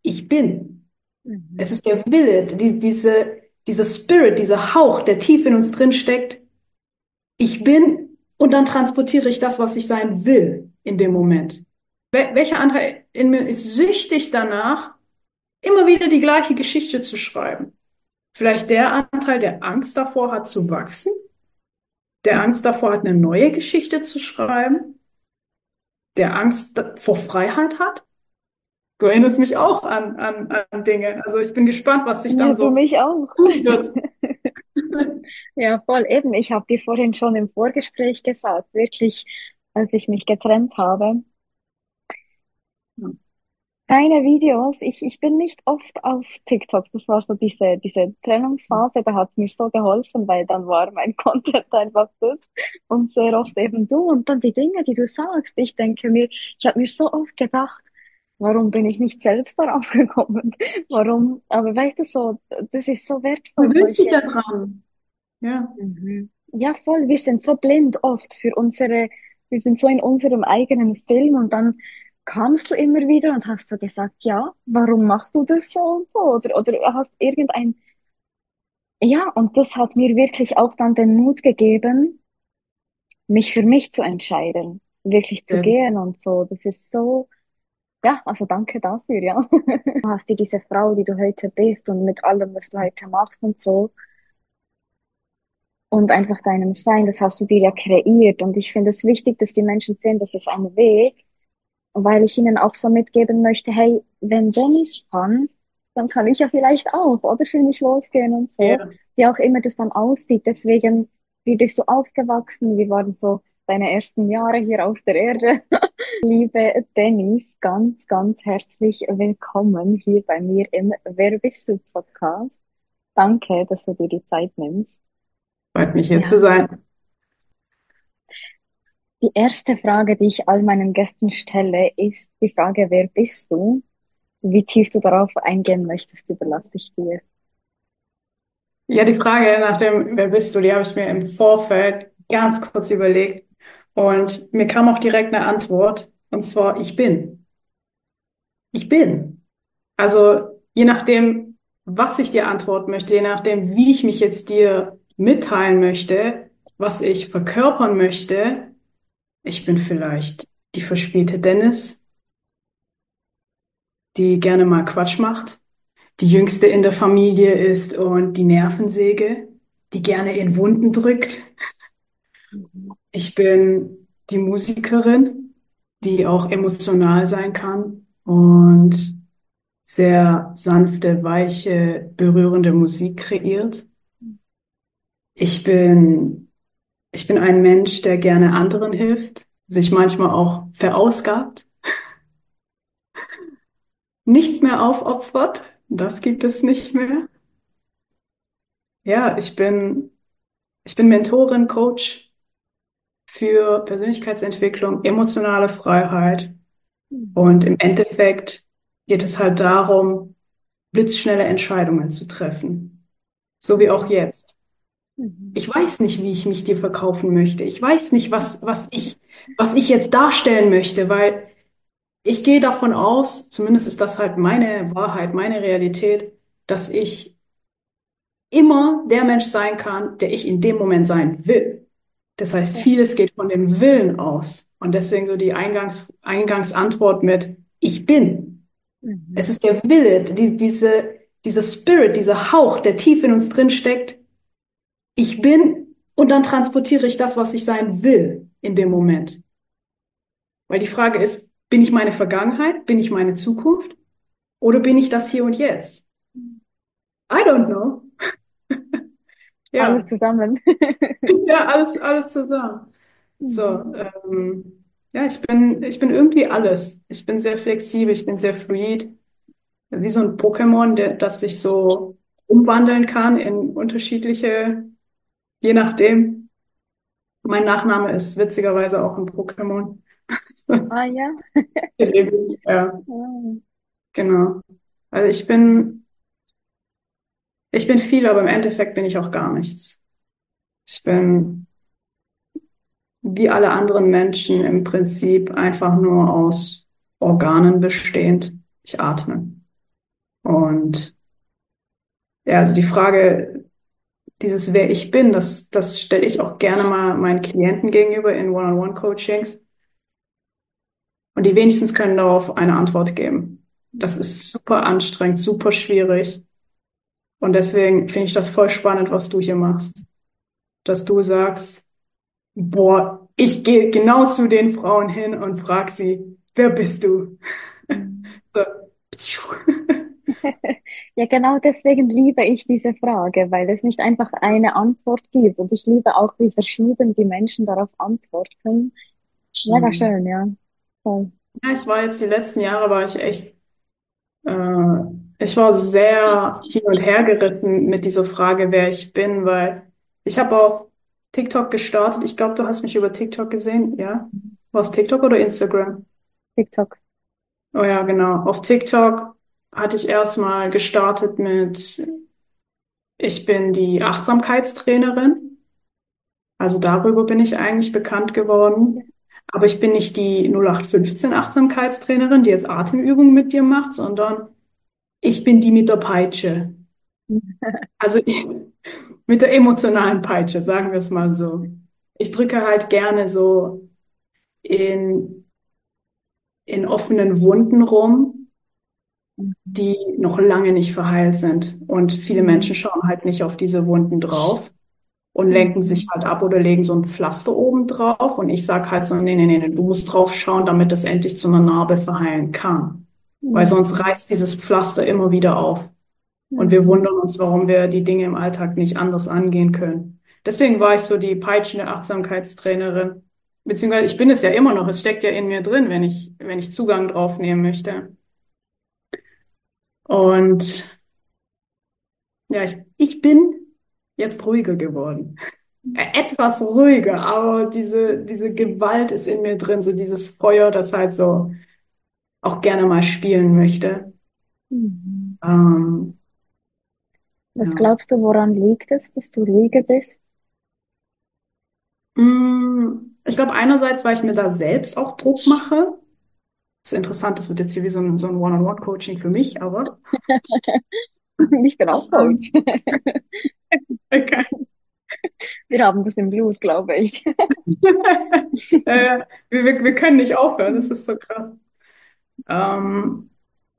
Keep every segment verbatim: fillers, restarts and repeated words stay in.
ich bin. Es Mhm. ist der Wille, die, diese, dieser Spirit, dieser Hauch, der tief in uns drin steckt. Ich bin und dann transportiere ich das, was ich sein will in dem Moment. Wel welcher Anteil in mir ist süchtig danach, immer wieder die gleiche Geschichte zu schreiben? Vielleicht der Anteil, der Angst davor hat zu wachsen, der Angst davor hat, eine neue Geschichte zu schreiben, der Angst da- vor Freiheit hat. Du erinnerst mich auch an, an, an Dinge. Also ich bin gespannt, was sich Ja, dann du so mich auch. tun wird. Ja, voll eben. Ich habe dir vorhin schon im Vorgespräch gesagt, wirklich, als ich mich getrennt habe. Keine Videos. Ich, ich bin nicht oft auf TikTok. Das war so diese, diese Trennungsphase. Da hat es mir so geholfen, weil dann war mein Content einfach das. Und sehr oft eben du. Und dann die Dinge, die du sagst. Ich denke mir, ich habe mir so oft gedacht, warum bin ich nicht selbst darauf gekommen? Warum? Aber weißt du so, das ist so Du wertvoll, gewöhnst dich solche. daran. Ja. Mhm. Ja, voll. Wir sind so blind oft für unsere, wir sind so in unserem eigenen Film und dann kamst du immer wieder und hast so gesagt, ja, warum machst du das so und so? Oder, oder hast irgendein, ja, und das hat mir wirklich auch dann den Mut gegeben, mich für mich zu entscheiden, wirklich zu Sehr gut. gehen und so. Das ist so, ja, also danke dafür, ja. Du hast dir diese Frau, die du heute bist und mit allem, was du heute machst und so. Und einfach deinem Sein, das hast du dir ja kreiert. Und ich finde es wichtig, dass die Menschen sehen, das ist ein Weg, weil ich ihnen auch so mitgeben möchte, hey, wenn Dennis kann, dann kann ich ja vielleicht auch, oder für mich losgehen und so, Ja. wie auch immer das dann aussieht. Deswegen, wie bist du aufgewachsen? Wie waren so deine ersten Jahre hier auf der Erde? Liebe Dennis, ganz, ganz herzlich willkommen hier bei mir im Wer bist du Podcast. Danke, dass du dir die Zeit nimmst. Freut mich hier Ja. zu sein. Die erste Frage, die ich all meinen Gästen stelle, ist die Frage, wer bist du? Wie tief du darauf eingehen möchtest, überlasse ich dir. Ja, die Frage nach dem, wer bist du, die habe ich mir im Vorfeld ganz kurz überlegt. Und mir kam auch direkt eine Antwort. Und zwar, ich bin. Ich bin. Also je nachdem, was ich dir antworten möchte, je nachdem, wie ich mich jetzt dir mitteilen möchte, was ich verkörpern möchte, ich bin vielleicht die verspielte Dennis, die gerne mal Quatsch macht, die jüngste in der Familie ist und die Nervensäge, die gerne in Wunden drückt. Mhm. Ich bin die Musikerin, die auch emotional sein kann und sehr sanfte, weiche, berührende Musik kreiert. Ich bin, ich bin ein Mensch, der gerne anderen hilft, sich manchmal auch verausgabt, nicht mehr aufopfert. Das gibt es nicht mehr. Ja, ich bin, ich bin Mentorin, Coach für Persönlichkeitsentwicklung, emotionale Freiheit. Mhm. Und im Endeffekt geht es halt darum, blitzschnelle Entscheidungen zu treffen. So wie auch Mhm. jetzt. Mhm. Ich weiß nicht, wie ich mich dir verkaufen möchte. Ich weiß nicht, was, was ich, was ich jetzt darstellen möchte, weil ich gehe davon aus, zumindest ist das halt meine Wahrheit, meine Realität, dass ich immer der Mensch sein kann, der ich in dem Moment sein will. Das heißt, Ja. vieles geht von dem Willen aus. Und deswegen so die Eingangs, Eingangsantwort mit Ich bin. Es Mhm. ist der Wille, die, diese, dieser Spirit, dieser Hauch, der tief in uns drin steckt. Ich bin und dann transportiere ich das, was ich sein will in dem Moment. Weil die Frage ist, bin ich meine Vergangenheit? Bin ich meine Zukunft? Oder bin ich das hier und jetzt? I don't know. Alle Ja, zusammen. ja, alles, alles zusammen. So, Mhm. ähm, ja, ich bin, ich bin irgendwie alles. Ich bin sehr flexibel, ich bin sehr fluid, wie so ein Pokémon, der, das sich so umwandeln kann in unterschiedliche, je nachdem. Mein Nachname ist witzigerweise auch ein Pokémon. Ah ja. Ja, Ah. genau. Also ich bin, ich bin viel, aber im Endeffekt bin ich auch gar nichts. Ich bin wie alle anderen Menschen im Prinzip einfach nur aus Organen bestehend. Ich atme. Und ja, also die Frage, dieses wer ich bin, das, das stelle ich auch gerne mal meinen Klienten gegenüber in One-on-One-Coachings. Und die wenigstens können darauf eine Antwort geben. Das ist super anstrengend, super schwierig. Und deswegen finde ich das voll spannend, was du hier machst. Dass du sagst, boah, ich gehe genau zu den Frauen hin und frage sie, wer bist du? Mhm. So, ptschuh. Ja, genau deswegen liebe ich diese Frage, weil es nicht einfach eine Antwort gibt. Und ich liebe auch, wie verschieden die Menschen darauf antworten. Mega Mhm. schön, ja. Voll. Ja, ich war jetzt die letzten Jahre, war ich echt, äh, ich war sehr hin und her gerissen mit dieser Frage, wer ich bin, weil ich habe auf TikTok gestartet. Ich glaube, du hast mich über TikTok gesehen, ja? War es TikTok oder Instagram? TikTok. Oh ja, genau. Auf TikTok hatte ich erstmal gestartet mit, ich bin die Achtsamkeitstrainerin. Also darüber bin ich eigentlich bekannt geworden. Aber ich bin nicht die null acht fünfzehn Achtsamkeitstrainerin, die jetzt Atemübungen mit dir macht, sondern ich bin die mit der Peitsche. Also mit der emotionalen Peitsche, sagen wir es mal so. Ich drücke halt gerne so in, in offenen Wunden rum, die noch lange nicht verheilt sind. Und viele Menschen Mhm. schauen halt nicht auf diese Wunden drauf und lenken sich Mhm. halt ab oder legen so ein Pflaster oben drauf. Und ich sag halt so, nee, nee, nee, nee, du musst drauf schauen, damit es endlich zu einer Narbe verheilen kann. Weil sonst Mhm. reißt dieses Pflaster immer wieder auf. Und wir Mhm. wundern uns, warum wir die Dinge im Alltag nicht anders angehen können. Deswegen war ich so die peitschende Achtsamkeitstrainerin. Beziehungsweise ich bin es ja immer noch. Es steckt ja in mir drin, wenn ich, wenn ich Zugang drauf nehmen möchte. Und ja, ich, ich bin jetzt ruhiger geworden. Äh, Etwas ruhiger, aber diese, diese Gewalt ist in mir drin, so dieses Feuer, das halt so auch gerne mal spielen möchte. Mhm. Ähm, Was ja. glaubst du, woran liegt es, dass du ruhiger bist? Mm, Ich glaube, einerseits, weil ich mir da selbst auch Druck mache. Das ist interessant, das wird jetzt hier wie so ein, so ein One-on-One-Coaching für mich, aber. Ich bin auch Coach. Ähm, okay. Wir haben das im Blut, glaube ich. äh, wir, wir, wir können nicht aufhören, das ist so krass. Ähm,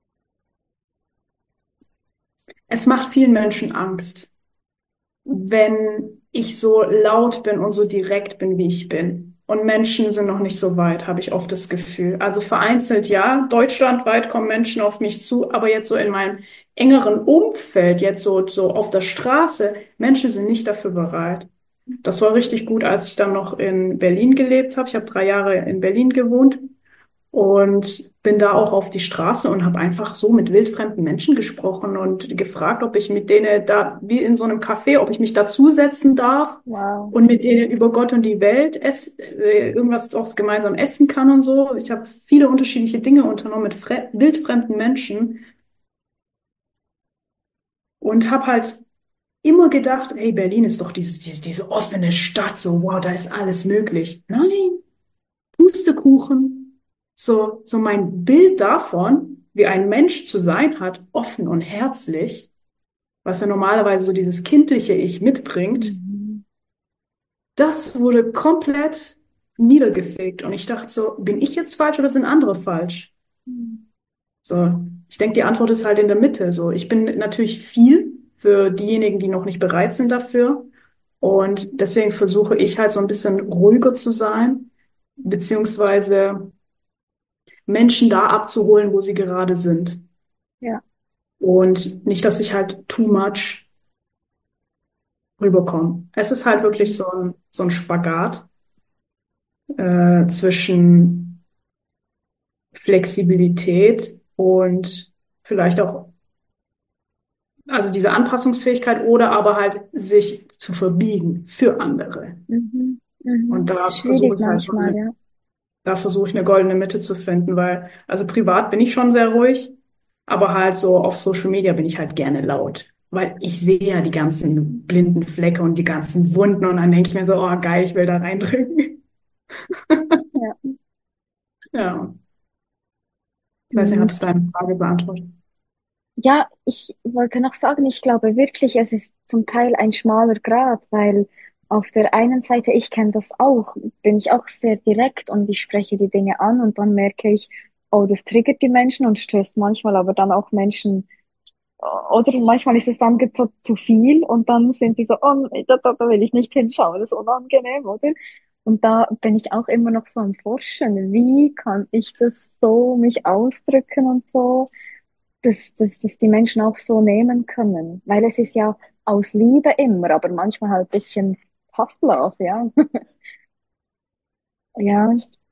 Es macht vielen Menschen Angst, wenn ich so laut bin und so direkt bin, wie ich bin. Und Menschen sind noch nicht so weit, habe ich oft das Gefühl. Also vereinzelt ja, deutschlandweit kommen Menschen auf mich zu, aber jetzt so in meinem engeren Umfeld, jetzt so, so auf der Straße, Menschen sind nicht dafür bereit. Das war richtig gut, als ich dann noch in Berlin gelebt habe. Ich habe drei Jahre in Berlin gewohnt. Und bin da auch auf die Straße und habe einfach so mit wildfremden Menschen gesprochen und gefragt, ob ich mit denen da, wie in so einem Café, ob ich mich dazusetzen darf Wow. und mit denen über Gott und die Welt ess, äh, irgendwas auch gemeinsam essen kann und so. Ich habe viele unterschiedliche Dinge unternommen mit fre wildfremden Menschen und habe halt immer gedacht, hey, Berlin ist doch dieses, diese, diese offene Stadt, so, wow, da ist alles möglich. Nein, Pustekuchen. So, so mein Bild davon, wie ein Mensch zu sein hat, offen und herzlich, was ja normalerweise so dieses kindliche Ich mitbringt, Mhm. das wurde komplett niedergefegt. Und ich dachte so, bin ich jetzt falsch oder sind andere falsch? So, ich denke, die Antwort ist halt in der Mitte. So, ich bin natürlich viel für diejenigen, die noch nicht bereit sind dafür. Und deswegen versuche ich halt so ein bisschen ruhiger zu sein, beziehungsweise Menschen da abzuholen, wo sie gerade sind. Ja. Und nicht, dass ich halt too much rüberkomme. Es ist halt wirklich Mhm. so ein, so ein Spagat äh, zwischen Flexibilität und vielleicht auch, also diese Anpassungsfähigkeit oder aber halt sich zu verbiegen für andere. Mhm. Mhm. Und da versuche Schwierig ich halt so manchmal, eine, ja. da versuche ich eine goldene Mitte zu finden, weil, also privat bin ich schon sehr ruhig, aber halt so auf Social Media bin ich halt gerne laut. Weil ich sehe ja die ganzen blinden Flecke und die ganzen Wunden und dann denke ich mir so, oh geil, ich will da reindrücken. Ja. Ja, ich weiß nicht, Mhm. hat es deine Frage beantwortet? Ja, ich wollte noch sagen, ich glaube wirklich, es ist zum Teil ein schmaler Grat, weil auf der einen Seite, ich kenne das auch, bin ich auch sehr direkt und ich spreche die Dinge an und dann merke ich, oh, das triggert die Menschen und stößt manchmal aber dann auch Menschen, oder manchmal ist es dann zu, zu viel und dann sind sie so, oh, nee, da, da, da will ich nicht hinschauen, das ist unangenehm, oder? Und da bin ich auch immer noch so am Forschen. Wie kann ich das so mich ausdrücken und so? dass, dass, dass die Menschen auch so nehmen können. Weil es ist ja aus Liebe immer, aber manchmal halt ein bisschen Tough Love, ja. Ja.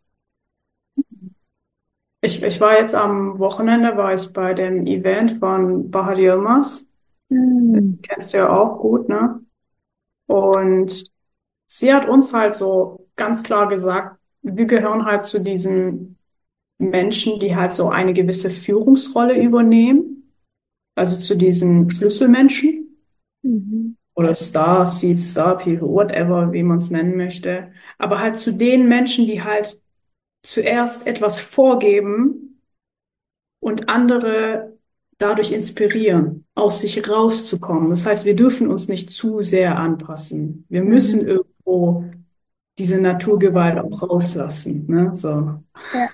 Ich, ich war jetzt am Wochenende, war ich bei dem Event von Bahar Yilmaz. Hm. Kennst du ja auch gut, ne? Und sie hat uns halt so ganz klar gesagt, wir gehören halt zu diesen Menschen, die halt so eine gewisse Führungsrolle übernehmen, also zu diesen Schlüsselmenschen Mhm. oder Star Seed, Star People, whatever, wie man es nennen möchte, aber halt zu den Menschen, die halt zuerst etwas vorgeben und andere dadurch inspirieren, aus sich rauszukommen. Das heißt, wir dürfen uns nicht zu sehr anpassen. Wir müssen Mhm. irgendwo diese Naturgewalt auch rauslassen, ne? So. Ja.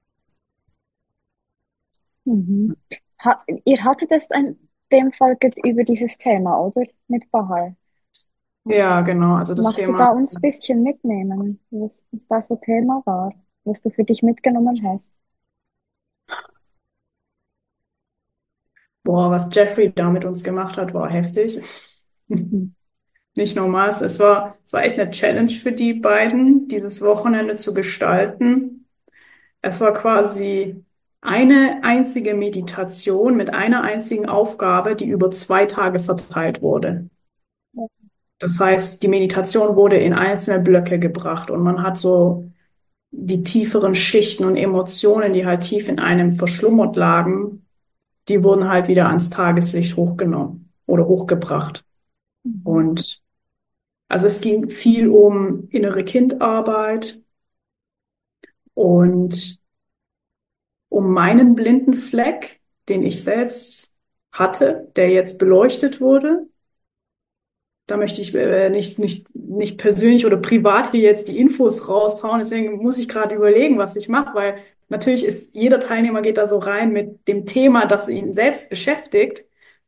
Mhm. Ha ihr hattet es in dem Fall geht über dieses Thema, oder? Mit Bahar. Ja, genau. Also das Magst du Thema, da uns ein bisschen mitnehmen, was, was da so Thema war, was du für dich mitgenommen hast? boah, was Jeffrey da mit uns gemacht hat, war heftig. Mhm. Nicht normal. Es war, es war echt eine Challenge für die beiden, dieses Wochenende zu gestalten. Es war quasi eine einzige Meditation mit einer einzigen Aufgabe, die über zwei Tage verteilt wurde. Das heißt, die Meditation wurde in einzelne Blöcke gebracht und man hat so die tieferen Schichten und Emotionen, die halt tief in einem verschlummert lagen, die wurden halt wieder ans Tageslicht hochgenommen oder hochgebracht. Mhm. Und also es ging viel um innere Kindarbeit und um meinen blinden Fleck, den ich selbst hatte, der jetzt beleuchtet wurde. Da möchte ich äh, nicht, nicht, nicht persönlich oder privat hier jetzt die Infos raushauen. Deswegen muss ich gerade überlegen, was ich mache, weil natürlich ist jeder Teilnehmer geht da so rein mit dem Thema, das ihn selbst beschäftigt.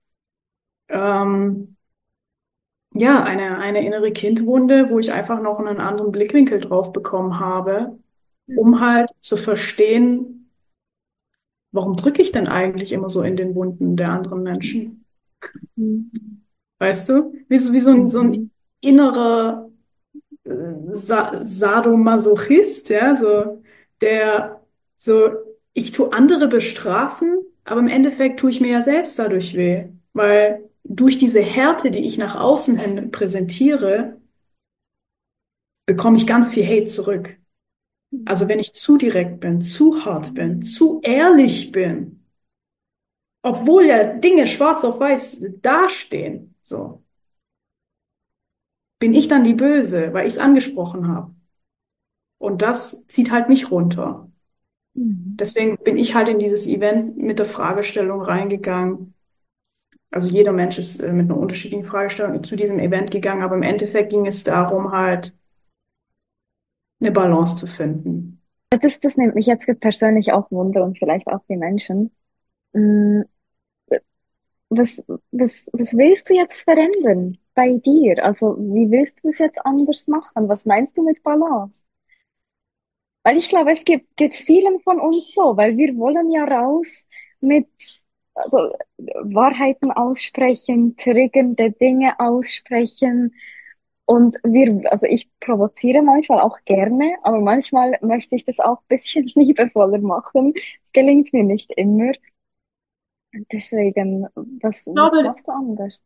Ähm, ja, eine, eine innere Kindwunde, wo ich einfach noch einen anderen Blickwinkel drauf bekommen habe, um Mhm. halt zu verstehen, warum drücke ich denn eigentlich immer so in den Wunden der anderen Menschen? Mhm. Weißt du? Wie so, wie so ein, so ein Mhm. innerer äh, Sa Sadomasochist, ja, so, der so, ich tue andere bestrafen, aber im Endeffekt tue ich mir ja selbst dadurch weh, weil durch diese Härte, die ich nach außen hin präsentiere, bekomme ich ganz viel Hate zurück. Also wenn ich zu direkt bin, zu hart bin, zu ehrlich bin, obwohl ja Dinge schwarz auf weiß dastehen, so, bin ich dann die Böse, weil ich es angesprochen habe. Und das zieht halt mich runter. Mhm. Deswegen bin ich halt in dieses Event mit der Fragestellung reingegangen. Also jeder Mensch ist äh, mit einer unterschiedlichen Fragestellung zu diesem Event gegangen, aber im Endeffekt ging es darum, halt eine Balance zu finden. Das, das nimmt mich jetzt persönlich auch Wunder und vielleicht auch die Menschen. Mm, Was, was, was willst du jetzt verändern bei dir? Also, wie willst du es jetzt anders machen? Was meinst du mit Balance? Weil ich glaube, es gibt, geht vielen von uns so, weil wir wollen ja raus mit, also, Wahrheiten aussprechen, triggernde Dinge aussprechen. Und wir, also ich provoziere manchmal auch gerne, aber manchmal möchte ich das auch ein bisschen liebevoller machen. Es gelingt mir nicht immer. Deswegen, was, Ich was glaube, machst du anders?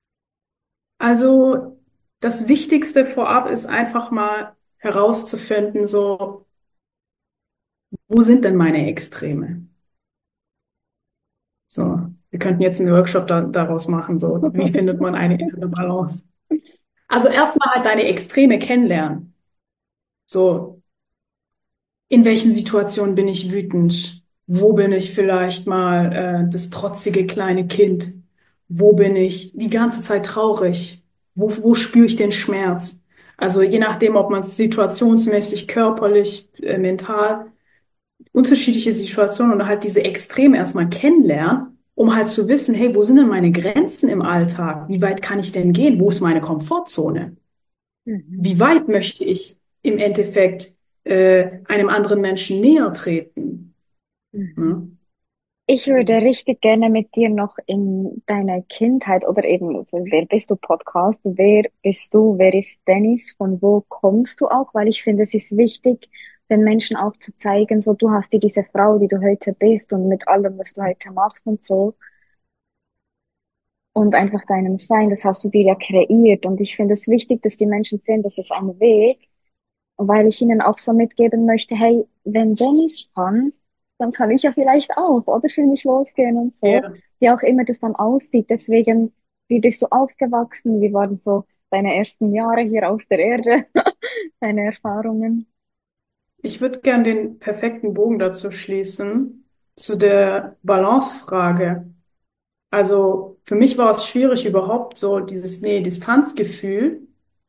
also das Wichtigste vorab ist einfach mal herauszufinden, so, wo sind denn meine Extreme? So, wir könnten jetzt einen Workshop da, daraus machen, so, wie findet man eine innere Balance? Also erstmal halt deine Extreme kennenlernen. So, in welchen Situationen bin ich wütend? Wo bin ich vielleicht mal äh, das trotzige kleine Kind? Wo bin ich die ganze Zeit traurig? Wo, wo spüre ich den Schmerz? Also je nachdem, ob man es situationsmäßig, körperlich, äh, mental, unterschiedliche Situationen oder halt diese Extreme erstmal kennenlernen, um halt zu wissen, hey, wo sind denn meine Grenzen im Alltag? Wie weit kann ich denn gehen? Wo ist meine Komfortzone? Mhm. Wie weit möchte ich im Endeffekt äh, einem anderen Menschen näher treten? Mhm. Ne? Ich würde richtig gerne mit dir noch in deiner Kindheit oder eben, also wer bist du Podcast, wer bist du, wer ist Dennis, von wo kommst du auch, weil ich finde, es ist wichtig, den Menschen auch zu zeigen, so du hast dir diese Frau, die du heute bist und mit allem, was du heute machst und so und einfach deinem Sein, das hast du dir ja kreiert und ich finde es wichtig, dass die Menschen sehen, das ist ein Weg, weil ich ihnen auch so mitgeben möchte, hey, wenn Dennis kann, dann kann ich ja vielleicht auch, oder für mich losgehen und so, Ja. wie auch immer das dann aussieht. Deswegen, wie bist du aufgewachsen? Wie waren so deine ersten Jahre hier auf der Erde? Deine Erfahrungen? Ich würde gern den perfekten Bogen dazu schließen, zu der Balancefrage. Also für mich war es schwierig, überhaupt so dieses Nähe-Distanz-Gefühl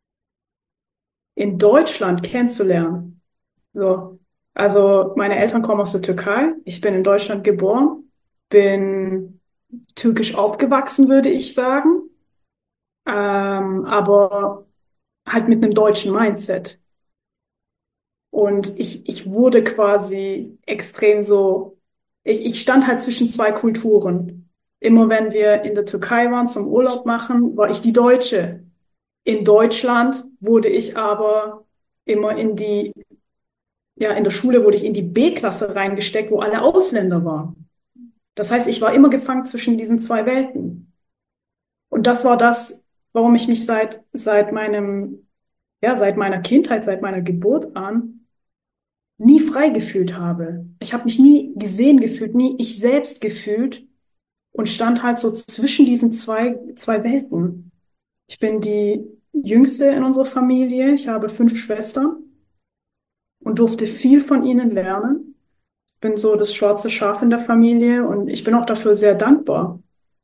in Deutschland kennenzulernen. So, also meine Eltern kommen aus der Türkei, ich bin in Deutschland geboren, bin türkisch aufgewachsen, würde ich sagen, ähm, aber halt mit einem deutschen Mindset. Und ich, ich wurde quasi extrem so, ich, ich stand halt zwischen zwei Kulturen. Immer wenn wir in der Türkei waren zum Urlaub machen, war ich die Deutsche. In Deutschland wurde ich aber immer in die, ja, in der Schule wurde ich in die B-Klasse reingesteckt, wo alle Ausländer waren. Das heißt, ich war immer gefangen zwischen diesen zwei Welten. Und das war das, warum ich mich seit, seit meinem, ja, seit meiner Kindheit, seit meiner Geburt an nie frei gefühlt habe. Ich habe mich nie gesehen gefühlt, nie ich selbst gefühlt und stand halt so zwischen diesen zwei, zwei Welten. Ich bin die Jüngste in unserer Familie. Ich habe fünf Schwestern und durfte viel von ihnen lernen. Bin so das schwarze Schaf in der Familie und ich bin auch dafür sehr dankbar.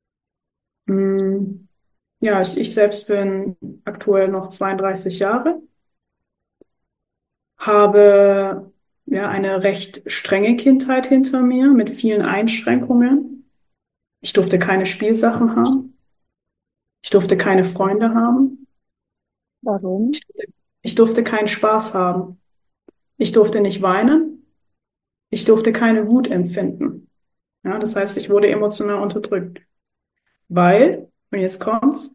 Hm, ja, ich, ich selbst bin aktuell noch zweiunddreißig Jahre, habe ja eine recht strenge Kindheit hinter mir mit vielen Einschränkungen. Ich durfte keine Spielsachen haben. Ich durfte keine Freunde haben. Warum? Ich, ich durfte keinen Spaß haben. Ich durfte nicht weinen. Ich durfte keine Wut empfinden. Ja, das heißt, ich wurde emotional unterdrückt, weil, und jetzt kommt's,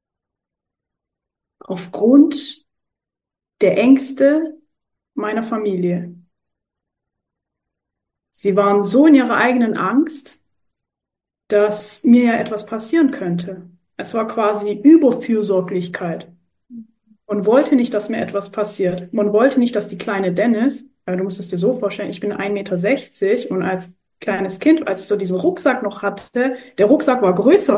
aufgrund der Ängste meiner Familie. Sie waren so in ihrer eigenen Angst, dass mir ja etwas passieren könnte. Es war quasi Überfürsorglichkeit. Man wollte nicht, dass mir etwas passiert. Man wollte nicht, dass die kleine Dennis, weil du musst es dir so vorstellen, ich bin ein Meter sechzig und als kleines Kind, als ich so diesen Rucksack noch hatte, der Rucksack war größer.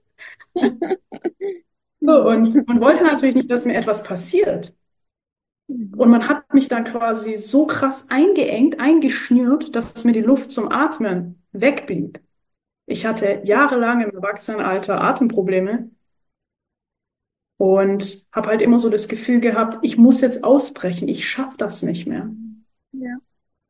So, und man wollte natürlich nicht, dass mir etwas passiert. Und man hat mich dann quasi so krass eingeengt, eingeschnürt, dass mir die Luft zum Atmen wegblieb. Ich hatte jahrelang im Erwachsenenalter Atemprobleme und habe halt immer so das Gefühl gehabt, ich muss jetzt ausbrechen, ich schaffe das nicht mehr. Ja.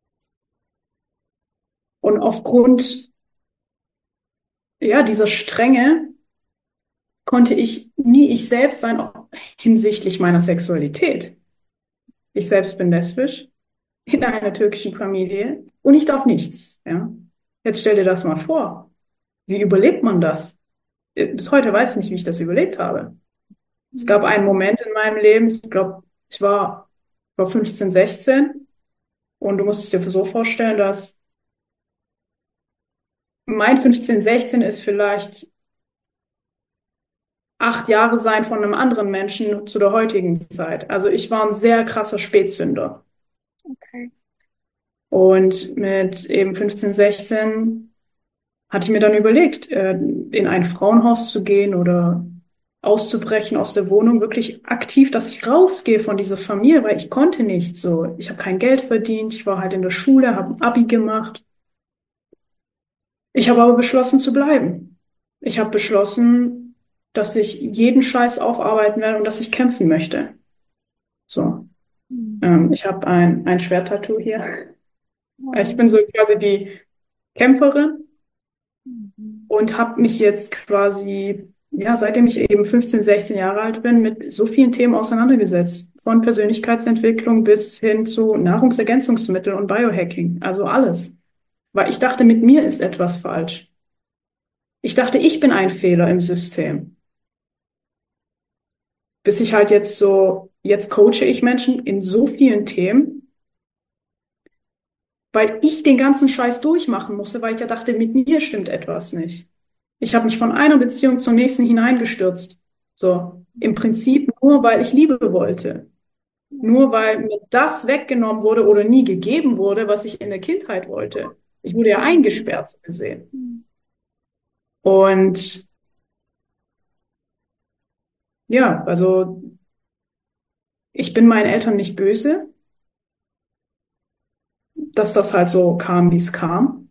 Und aufgrund, ja, dieser Strenge konnte ich nie ich selbst sein hinsichtlich meiner Sexualität. Ich selbst bin lesbisch in einer türkischen Familie und ich darf nichts, ja. Jetzt stell dir das mal vor. Wie überlebt man das? Bis heute weiß ich nicht, wie ich das überlebt habe. Es gab einen Moment in meinem Leben, ich glaube, ich war, war fünfzehn, sechzehn und du musst es dir so vorstellen, dass mein fünfzehn, sechzehn ist vielleicht acht Jahre sein von einem anderen Menschen zu der heutigen Zeit. Also ich war ein sehr krasser Spätzünder. Okay. Und mit eben fünfzehn, sechzehn hatte ich mir dann überlegt, äh, in ein Frauenhaus zu gehen oder auszubrechen aus der Wohnung, wirklich aktiv, dass ich rausgehe von dieser Familie, weil ich konnte nicht so. Ich habe kein Geld verdient, ich war halt in der Schule, habe ein Abi gemacht Ich habe aber beschlossen zu bleiben. Ich habe beschlossen, dass ich jeden Scheiß aufarbeiten werde und dass ich kämpfen möchte. So, Mhm. ähm, ich habe ein, ein Schwerttattoo hier. Ich Oh. bin so quasi die Kämpferin Mhm. und habe mich jetzt quasi, ja, seitdem ich eben fünfzehn, sechzehn Jahre alt bin, mit so vielen Themen auseinandergesetzt. Von Persönlichkeitsentwicklung bis hin zu Nahrungsergänzungsmittel und Biohacking. Also alles. Weil ich dachte, mit mir ist etwas falsch. Ich dachte, ich bin ein Fehler im System. Bis ich halt jetzt so, jetzt coache ich Menschen in so vielen Themen, weil ich den ganzen Scheiß durchmachen musste, weil ich ja dachte, mit mir stimmt etwas nicht. Ich habe mich von einer Beziehung zur nächsten hineingestürzt. So, im Prinzip nur, weil ich Liebe wollte. Nur weil mir das weggenommen wurde oder nie gegeben wurde, was ich in der Kindheit wollte. Ich wurde ja Mhm. eingesperrt, so gesehen. Mhm. Und ja, also ich bin meinen Eltern nicht böse, dass das halt so kam, wie es kam.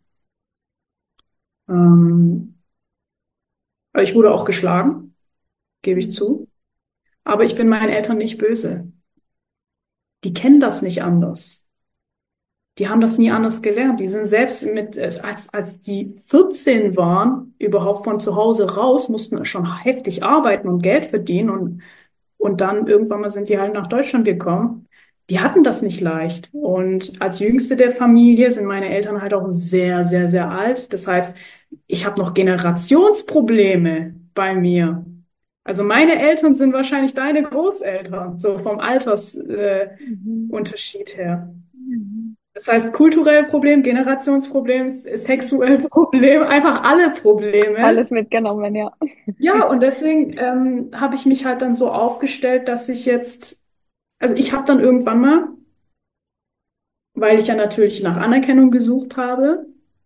Ähm, ich wurde auch geschlagen, gebe ich Mhm. zu. Aber ich bin meinen Eltern nicht böse. Die kennen das nicht anders. Die haben das nie anders gelernt. Die sind selbst mit, äh, als, als die vierzehn waren, überhaupt von zu Hause raus, mussten schon heftig arbeiten und Geld verdienen und, und dann irgendwann mal sind die halt nach Deutschland gekommen. Die hatten das nicht leicht. Und als Jüngste der Familie sind meine Eltern halt auch sehr, sehr, sehr alt. Das heißt, ich habe noch Generationsprobleme bei mir. Also meine Eltern sind wahrscheinlich deine Großeltern, so vom Altersunterschied äh, Mhm. Unterschied her. Mhm. Das heißt, kulturell Problem, Generationsproblem, sexuell Problem, einfach alle Probleme. Alles mitgenommen, ja. Ja, und deswegen ähm, habe ich mich halt dann so aufgestellt, dass ich jetzt, also ich habe dann irgendwann mal, weil ich ja natürlich nach Anerkennung gesucht habe,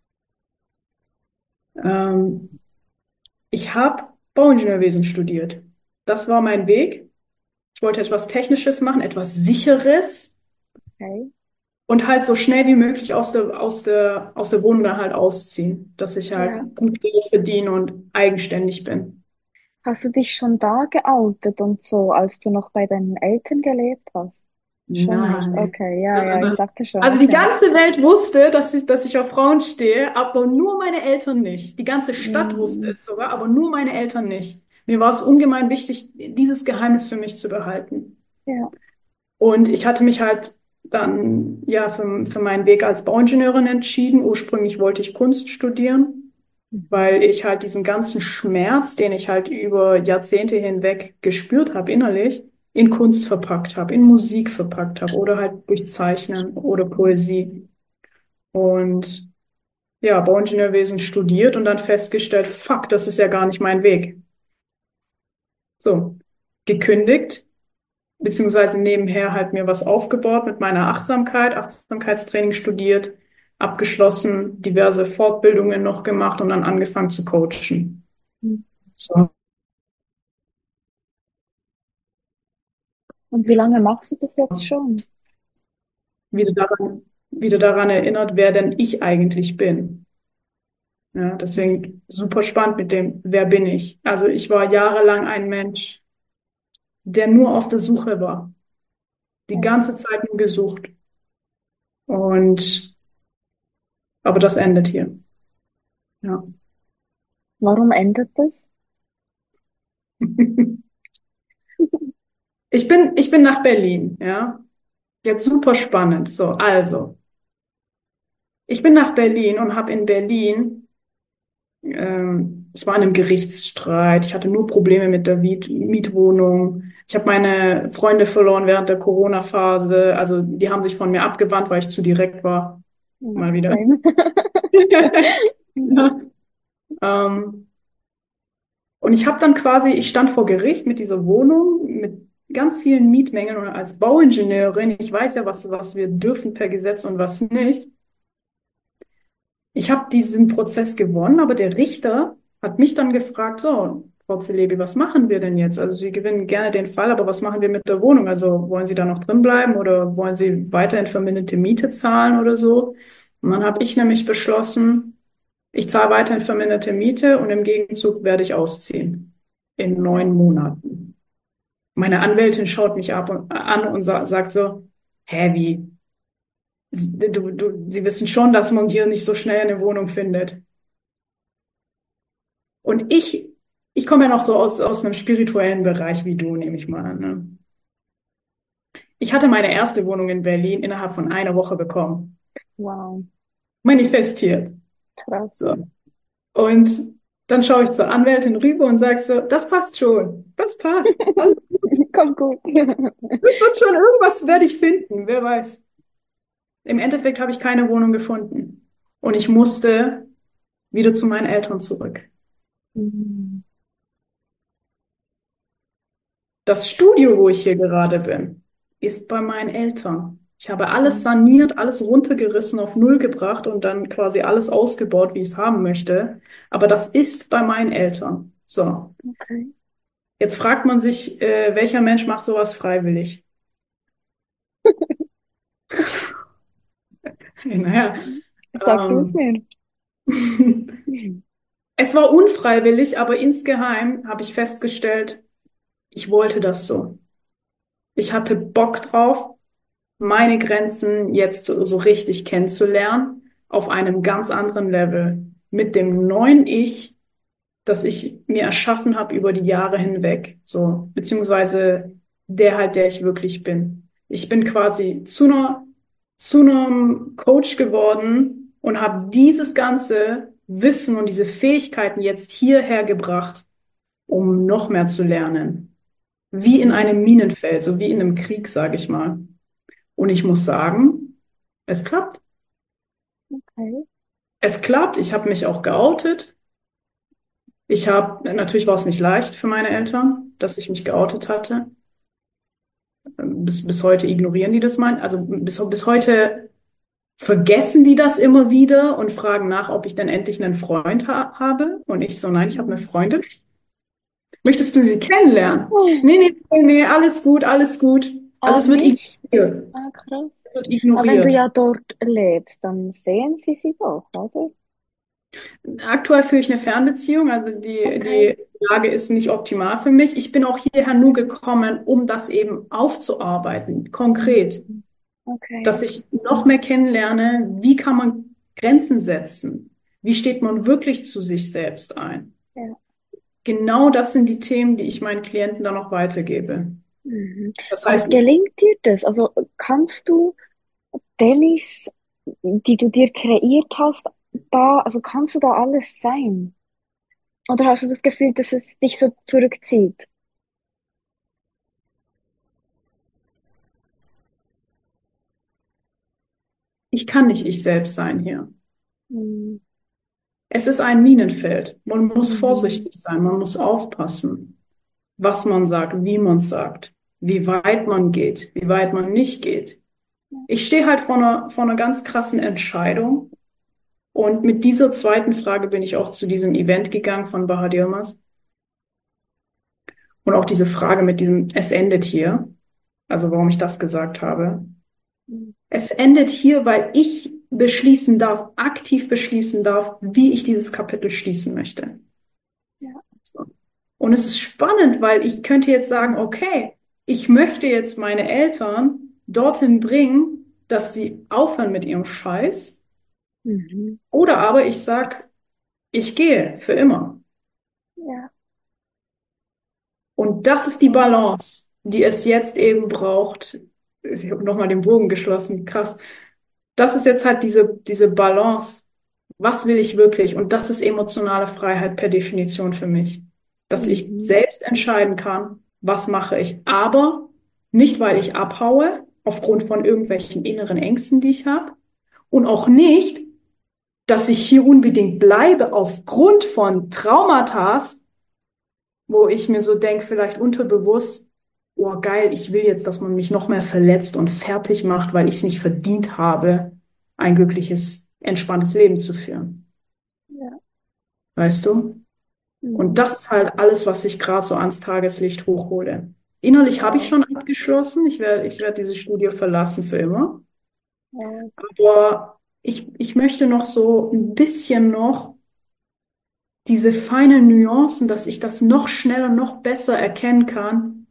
ähm, ich habe Bauingenieurwesen studiert. Das war mein Weg. Ich wollte etwas Technisches machen, etwas Sicheres Okay. und halt so schnell wie möglich aus der, aus der, aus der Wohnung dann halt ausziehen, dass ich halt Ja. gut Geld verdiene und eigenständig bin. Hast du dich schon da geoutet und so, als du noch bei deinen Eltern gelebt hast? Schon nicht. Nein. Okay, ja, ja, ich dachte schon, Also die okay. ganze Welt wusste, dass ich, dass ich auf Frauen stehe, aber nur meine Eltern nicht. Die ganze Stadt wusste Mhm. es sogar, aber nur meine Eltern nicht. Mir war es ungemein wichtig, dieses Geheimnis für mich zu behalten. Ja. Und ich hatte mich halt dann ja für, für meinen Weg als Bauingenieurin entschieden. Ursprünglich wollte ich Kunst studieren, Mhm. weil ich halt diesen ganzen Schmerz, den ich halt über Jahrzehnte hinweg gespürt habe innerlich, in Kunst verpackt habe, in Musik verpackt habe oder halt durch Zeichnen oder Poesie. Und ja, Bauingenieurwesen studiert und dann festgestellt, fuck, das ist ja gar nicht mein Weg. So, gekündigt, beziehungsweise nebenher halt mir was aufgebaut mit meiner Achtsamkeit, Achtsamkeitstraining studiert, abgeschlossen, diverse Fortbildungen noch gemacht und dann angefangen zu coachen. So, Und wie lange machst du das jetzt schon? wieder daran, wieder daran erinnert, wer denn ich eigentlich bin. Ja, deswegen super spannend mit dem, wer bin ich? Also ich war jahrelang ein Mensch, der nur auf der Suche war, die Ja. ganze Zeit nur gesucht. Und aber das endet hier. Ja. Warum endet das? Ich bin, ich bin nach Berlin, ja. Jetzt super spannend. So, also, ich bin nach Berlin und habe in Berlin, ähm, ich war in einem Gerichtsstreit, ich hatte nur Probleme mit der Miet Mietwohnung. Ich habe meine Freunde verloren während der Corona-Phase. Also, die haben sich von mir abgewandt, weil ich zu direkt war. Ja, Mal wieder. same. Ja. Ähm, Und ich habe dann quasi, ich stand vor Gericht mit dieser Wohnung, mit ganz vielen Mietmängeln und als Bauingenieurin, ich weiß ja, was, was wir dürfen per Gesetz und was nicht. Ich habe diesen Prozess gewonnen, aber der Richter hat mich dann gefragt, so, Frau Celebi, was machen wir denn jetzt? Also Sie gewinnen gerne den Fall, aber was machen wir mit der Wohnung? Also wollen Sie da noch drin bleiben oder wollen Sie weiterhin verminderte Miete zahlen oder so? Und dann habe ich nämlich beschlossen, Ich zahle weiterhin verminderte Miete und im Gegenzug werde ich ausziehen in neun Monaten. Meine Anwältin schaut mich ab und, an und sa sagt so, hä, wie? Du, du, Sie wissen schon, dass man hier nicht so schnell eine Wohnung findet. Und ich, ich komme ja noch so aus, aus einem spirituellen Bereich wie du, nehme ich mal an. Ne? Ich hatte meine erste Wohnung in Berlin innerhalb von einer Woche bekommen. Wow, Manifestiert. krass. So. Und dann schaue ich zur Anwältin rüber und sage so, das passt schon. Das passt. Alles gut. Kommt gut. Das wird schon, irgendwas werde ich finden, wer weiß. Im Endeffekt habe ich keine Wohnung gefunden. Und ich musste wieder zu meinen Eltern zurück. Mhm. Das Studio, wo ich hier gerade bin, ist bei meinen Eltern. Ich habe alles saniert, alles runtergerissen, auf Null gebracht und dann quasi alles ausgebaut, wie ich es haben möchte. Aber das ist bei meinen Eltern. So, Okay. jetzt fragt man sich, äh, welcher Mensch macht sowas freiwillig? Naja, Sag du es ähm, mir. Mhm. es war unfreiwillig, aber insgeheim habe ich festgestellt, ich wollte das so. Ich hatte Bock drauf, meine Grenzen jetzt so so richtig kennenzulernen, auf einem ganz anderen Level, mit dem neuen Ich, das ich mir erschaffen habe über die Jahre hinweg, so, beziehungsweise der halt, der ich wirklich bin. Ich bin quasi zu einer, zu einem Coach geworden und habe dieses ganze Wissen und diese Fähigkeiten jetzt hierher gebracht, um noch mehr zu lernen. Wie in einem Minenfeld, so wie in einem Krieg, sage ich mal. Und ich muss sagen, es klappt. Okay. Es klappt. Ich habe mich auch geoutet. Ich habe, natürlich war es nicht leicht für meine Eltern, dass ich mich geoutet hatte. Bis, bis heute ignorieren die das mal. Also bis, bis heute vergessen die das immer wieder und fragen nach, ob ich denn endlich einen Freund ha habe. Und ich so, nein, ich habe eine Freundin. Möchtest du sie kennenlernen? Nee, nee, nee, nee, alles gut, alles gut. Also Ah, es wird nicht? ignoriert. Ah, krass. Es wird Aber wenn du ignoriert. ja dort lebst, dann sehen sie sie doch, oder? Aktuell führe ich eine Fernbeziehung, also die, Okay. die Lage ist nicht optimal für mich. Ich bin auch hierher nur gekommen, um das eben aufzuarbeiten, konkret, Mhm. Okay. dass ich noch mehr kennenlerne, wie kann man Grenzen setzen? Wie steht man wirklich zu sich selbst ein? Ja. Genau das sind die Themen, die ich meinen Klienten dann auch weitergebe. Mhm. Das Aber heißt, gelingt dir das? Also kannst du Dennis, die du dir kreiert hast, da, also kannst du da alles sein? Oder hast du das Gefühl, dass es dich so zurückzieht? ich kann nicht ich selbst sein hier. Mhm. Es ist ein Minenfeld. Man muss Mhm. vorsichtig sein, man muss aufpassen, was man sagt, wie man sagt, wie weit man geht, wie weit man nicht geht. Ich stehe halt vor einer, vor einer ganz krassen Entscheidung. Und mit dieser zweiten Frage bin ich auch zu diesem Event gegangen von Bahar Yilmaz. Und auch diese Frage mit diesem, es endet hier. Also warum ich das gesagt habe. Mhm. Es endet hier, weil ich beschließen darf, aktiv beschließen darf, wie ich dieses Kapitel schließen möchte. Ja. So. Und es ist spannend, weil ich könnte jetzt sagen, okay, ich möchte jetzt meine Eltern dorthin bringen, dass sie aufhören mit ihrem Scheiß. Mhm. Oder aber ich sag, ich gehe für immer. Ja. Und das ist die Balance, die es jetzt eben braucht. Ich habe nochmal den Bogen geschlossen, krass. Das ist jetzt halt diese, diese Balance. Was will ich wirklich? Und das ist emotionale Freiheit per Definition für mich. Dass ich Mhm. selbst entscheiden kann, was mache ich. Aber nicht, weil ich abhaue, aufgrund von irgendwelchen inneren Ängsten, die ich habe. Und auch nicht, dass ich hier unbedingt bleibe aufgrund von Traumata, wo ich mir so denke, vielleicht unterbewusst, oh geil, ich will jetzt, dass man mich noch mehr verletzt und fertig macht, weil ich es nicht verdient habe, ein glückliches, entspanntes Leben zu führen. Ja. Weißt du? Und Mhm. das ist halt alles, was ich gerade so ans Tageslicht hochhole. Innerlich habe ich Wow. schon abgeschlossen. Ich werde, ich werde dieses Studio verlassen für immer. Wow. Aber ich, ich möchte noch so ein bisschen noch diese feinen Nuancen, dass ich das noch schneller, noch besser erkennen kann,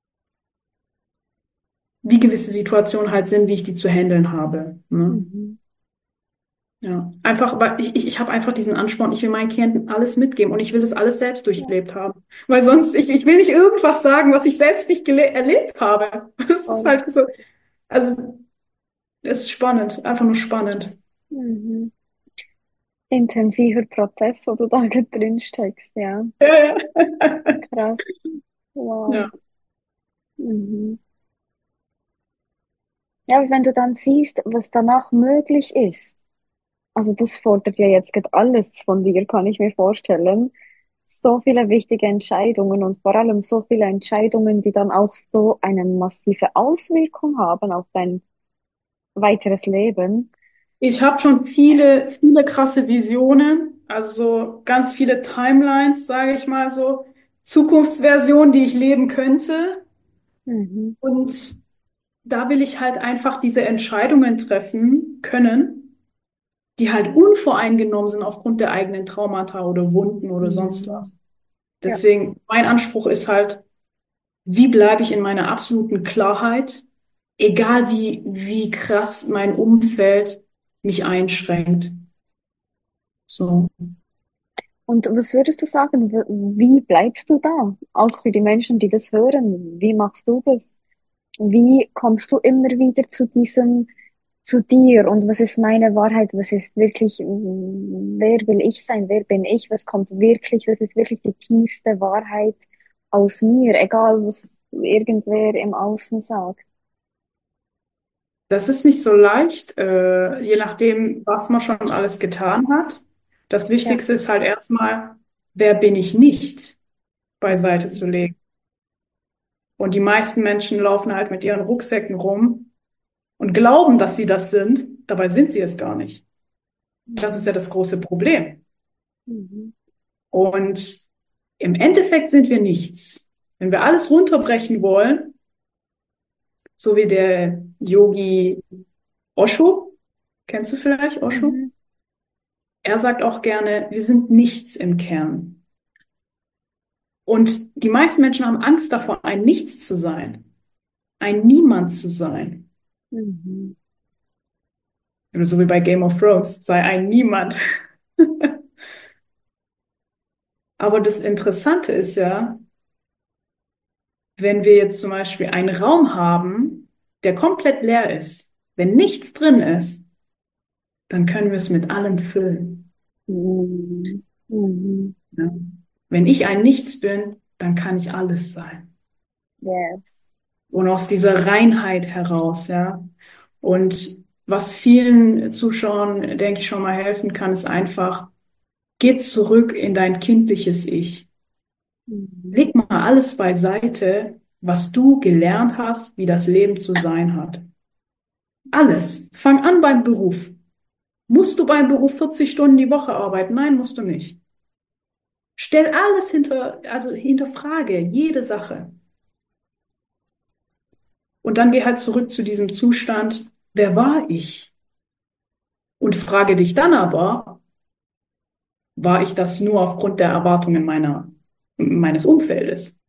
wie gewisse Situationen halt sind, wie ich die zu handeln habe. Ne? Mhm. Ja, einfach, weil ich, ich, ich habe einfach diesen Ansporn, ich will meinen Klienten alles mitgeben und ich will das alles selbst Ja, durchlebt haben. Weil sonst, ich, ich will nicht irgendwas sagen, was ich selbst nicht gele- erlebt habe. Das ist voll. halt so, also, es ist spannend, einfach nur spannend. Mhm. Intensiver Prozess, wo du da drin steckst, ja. Ja, ja. Krass. Wow. Ja. Mhm. Ja, aber wenn du dann siehst, was danach möglich ist, also das fordert ja jetzt gerade alles von dir, kann ich mir vorstellen. So viele wichtige Entscheidungen und vor allem so viele Entscheidungen, die dann auch so eine massive Auswirkung haben auf dein weiteres Leben. Ich habe schon viele, viele krasse Visionen, also so ganz viele Timelines, sage ich mal so, Zukunftsversionen, die ich leben könnte. Mhm. Und da will ich halt einfach diese Entscheidungen treffen können, die halt unvoreingenommen sind aufgrund der eigenen Traumata oder Wunden oder sonst Mhm. was. Ja. Deswegen, mein Anspruch ist halt, wie bleibe ich in meiner absoluten Klarheit, egal wie, wie krass mein Umfeld mich einschränkt. So. Und was würdest du sagen, w- wie bleibst du da? Auch für die Menschen, die das hören, wie machst du das? Wie kommst du immer wieder zu diesem, zu dir? Und was ist meine Wahrheit? Was ist wirklich, mm, wer will ich sein? Wer bin ich? Was kommt wirklich? Was ist wirklich die tiefste Wahrheit aus mir? Egal, was irgendwer im Außen sagt. Das ist nicht so leicht, äh, je nachdem, was man schon alles getan hat. Das Ja. Wichtigste ist halt erstmal, wer bin ich nicht, beiseite Mhm. zu legen. Und die meisten Menschen laufen halt mit ihren Rucksäcken rum und glauben, dass sie das sind. Dabei sind sie es gar nicht. Das ist ja das große Problem. Mhm. Und im Endeffekt sind wir nichts. Wenn wir alles runterbrechen wollen, so wie der Yogi Osho, kennst du vielleicht Osho? Mhm. Er sagt auch gerne, wir sind nichts im Kern. Und die meisten Menschen haben Angst davor, ein Nichts zu sein, ein Niemand zu sein. Mhm. Oder so wie bei Game of Thrones, sei ein Niemand. Aber das Interessante ist ja, wenn wir jetzt zum Beispiel einen Raum haben, der komplett leer ist, wenn nichts drin ist, dann können wir es mit allem füllen. Mhm. Mhm. Ja? Wenn ich ein Nichts bin, dann kann ich alles sein. Yes. Und aus dieser Reinheit heraus, ja. Und was vielen Zuschauern, denke ich, schon mal helfen kann, ist einfach, geh zurück in dein kindliches Ich. Mhm. Leg mal alles beiseite, was du gelernt hast, wie das Leben zu sein hat. Alles. Fang an beim Beruf. Musst du beim Beruf vierzig Stunden die Woche arbeiten? Nein, musst du nicht. Stell alles hinter, also hinterfrage jede Sache. Und dann geh halt zurück zu diesem Zustand, wer war ich? Und frage dich dann aber, war ich das nur aufgrund der Erwartungen meiner, meines Umfeldes?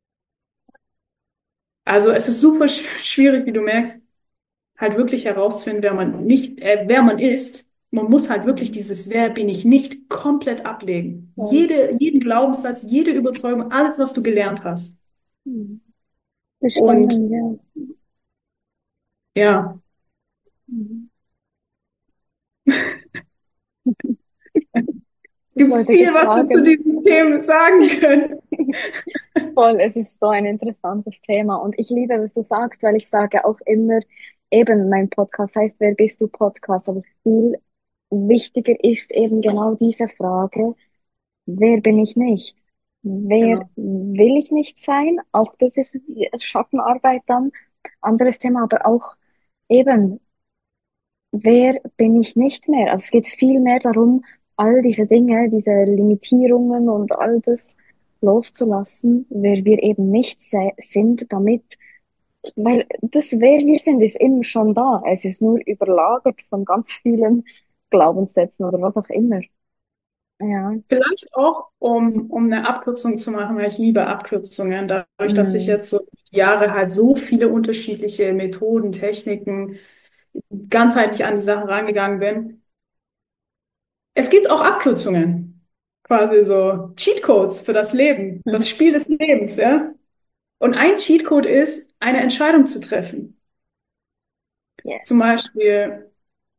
Also es ist super sch schwierig, wie du merkst, halt wirklich herauszufinden, wer man nicht, äh, wer man ist. Man muss halt wirklich Mhm. dieses Wer bin ich nicht komplett ablegen. Voll. Jede, jeden Glaubenssatz, jede Überzeugung, alles, was du gelernt hast. Mhm. Das ist Und spannend, ja. ja, Mhm. es Ich gibt wollte viel, gerade was wir zu sagen, diesen Themen sagen können. voll, es ist so ein interessantes Thema und ich liebe, was du sagst, weil ich sage auch immer, eben mein Podcast heißt, wer bist du Podcast, aber viel wichtiger ist eben genau diese Frage, wer bin ich nicht? Wer Genau. will ich nicht sein? Auch das ist Schattenarbeit dann, anderes Thema, aber auch eben, wer bin ich nicht mehr? Also es geht viel mehr darum, all diese Dinge, diese Limitierungen und all das loszulassen, wer wir eben nicht se- sind, damit, weil das, wer wir sind, ist immer schon da. Es ist nur überlagert von ganz vielen Glaubenssätzen oder was auch immer. Ja. Vielleicht auch, um, um eine Abkürzung zu machen, weil ich liebe Abkürzungen, dadurch, dass ich Mhm. jetzt so Jahre halt so viele unterschiedliche Methoden, Techniken, ganzheitlich an die Sachen rangegangen bin. Es gibt auch Abkürzungen, quasi so Cheatcodes für das Leben, Mhm. das Spiel des Lebens, ja. Und ein Cheatcode ist, eine Entscheidung zu treffen. Zum Yes. Beispiel,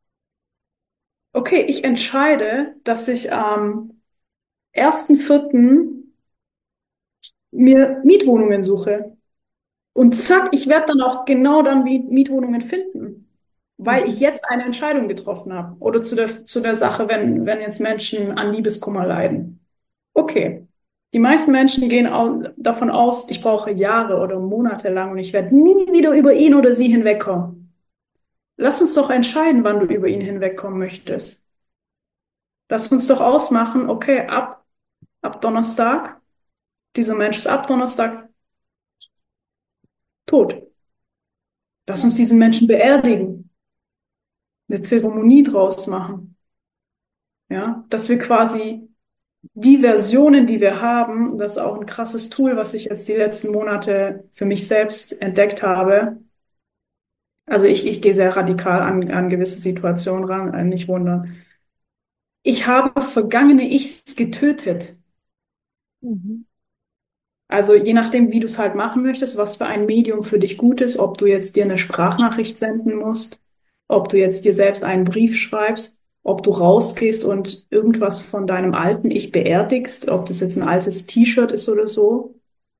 okay, ich entscheide, dass ich am ersten Vierten mir Mietwohnungen suche. Und zack, ich werde dann auch genau dann Miet Mietwohnungen finden, weil ich Mhm. jetzt eine Entscheidung getroffen habe. Oder zu der, zu der Sache, wenn, wenn jetzt Menschen an Liebeskummer leiden. Okay. Die meisten Menschen gehen au davon aus, ich brauche Jahre oder Monate lang und ich werde nie wieder über ihn oder sie hinwegkommen. Lass uns doch entscheiden, wann du über ihn hinwegkommen möchtest. Lass uns doch ausmachen, okay, ab, ab Donnerstag, dieser Mensch ist ab Donnerstag tot. Lass uns diesen Menschen beerdigen, eine Zeremonie draus machen. Ja, dass wir quasi die Versionen, die wir haben, das ist auch ein krasses Tool, was ich jetzt die letzten Monate für mich selbst entdeckt habe. Also ich, ich gehe sehr radikal an, an gewisse Situationen ran, äh, nicht wundern. Ich habe vergangene Ichs getötet. Mhm. Also je nachdem, wie du es halt machen möchtest, was für ein Medium für dich gut ist, ob du jetzt dir eine Sprachnachricht senden musst, ob du jetzt dir selbst einen Brief schreibst, ob du rausgehst und irgendwas von deinem alten Ich beerdigst, ob das jetzt ein altes T-Shirt ist oder so.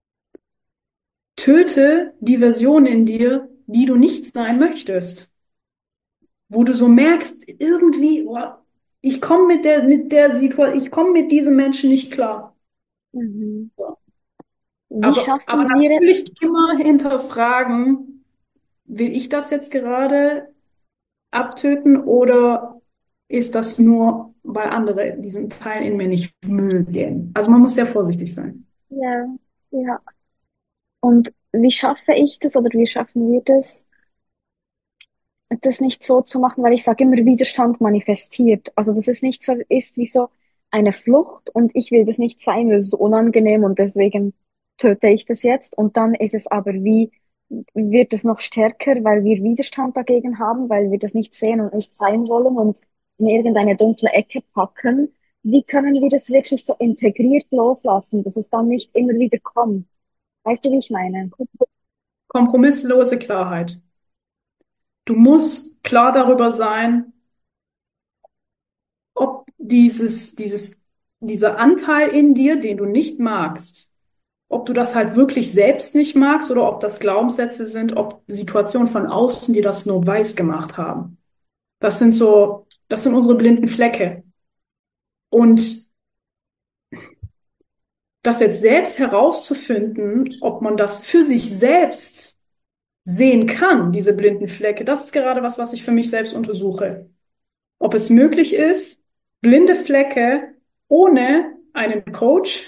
Töte die Version in dir, die du nicht sein möchtest, wo du so merkst, irgendwie, boah, ich komme mit der, mit der Situation, ich komme mit diesem Menschen nicht klar. Mhm. Wie Aber, aber schaffen wir es? natürlich immer hinterfragen, will ich das jetzt gerade abtöten oder ist das nur, weil andere diesen Teil in mir nicht mögen? Also man muss sehr vorsichtig sein. Ja, ja. Und wie schaffe ich das oder wie schaffen wir das, das nicht so zu machen, weil ich sage immer, Widerstand manifestiert. Also, dass es nicht so ist wie so eine Flucht und ich will das nicht sein, weil es ist unangenehm und deswegen töte ich das jetzt. Und dann ist es aber wie, wird es noch stärker, weil wir Widerstand dagegen haben, weil wir das nicht sehen und nicht sein wollen und in irgendeine dunkle Ecke packen. Wie können wir das wirklich so integriert loslassen, dass es dann nicht immer wieder kommt? Weißt du, wie ich meine? Kompromisslose Klarheit. Du musst klar darüber sein, ob dieses, dieses, dieser Anteil in dir, den du nicht magst, ob du das halt wirklich selbst nicht magst oder ob das Glaubenssätze sind, ob Situationen von außen dir das nur weiß gemacht haben. Das sind so, das sind unsere blinden Flecke. Und das jetzt selbst herauszufinden, ob man das für sich selbst sehen kann, diese blinden Flecke, das ist gerade was, was ich für mich selbst untersuche. Ob es möglich ist, blinde Flecke ohne einen Coach,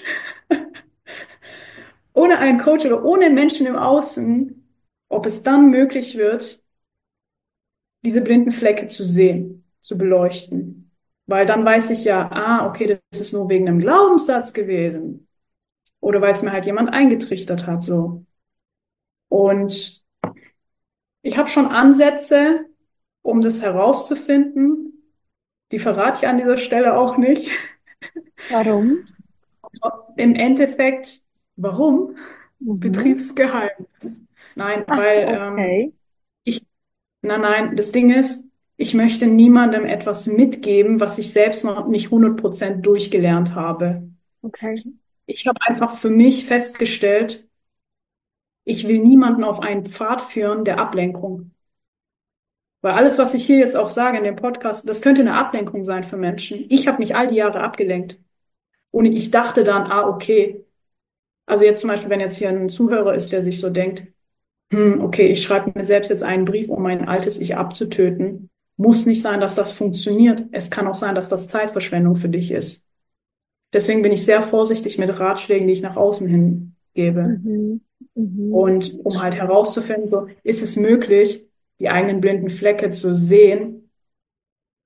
ohne einen Coach oder ohne Menschen im Außen, ob es dann möglich wird, diese blinden Flecke zu sehen, zu beleuchten. Weil dann weiß ich ja, ah, okay, das ist nur wegen einem Glaubenssatz gewesen. Oder weil es mir halt jemand eingetrichtert hat, so. Und ich habe schon Ansätze, um das herauszufinden. Die verrate ich an dieser Stelle auch nicht. Warum? Im Endeffekt, warum? Mhm. Betriebsgeheimnis. Nein, Ah, weil ähm, okay. ich, nein, nein, das Ding ist, ich möchte niemandem etwas mitgeben, was ich selbst noch nicht hundert Prozent durchgelernt habe. Okay. Ich habe einfach für mich festgestellt, ich will niemanden auf einen Pfad führen der Ablenkung. Weil alles, was ich hier jetzt auch sage in dem Podcast, das könnte eine Ablenkung sein für Menschen. Ich habe mich all die Jahre abgelenkt. Und ich dachte dann, ah, okay. Also jetzt zum Beispiel, wenn jetzt hier ein Zuhörer ist, der sich so denkt, hm, okay, ich schreibe mir selbst jetzt einen Brief, um mein altes Ich abzutöten. Muss nicht sein, dass das funktioniert. Es kann auch sein, dass das Zeitverschwendung für dich ist. Deswegen bin ich sehr vorsichtig mit Ratschlägen, die ich nach außen hin gebe. Mhm. Mhm. Und um halt herauszufinden, so, ist es möglich, die eigenen blinden Flecke zu sehen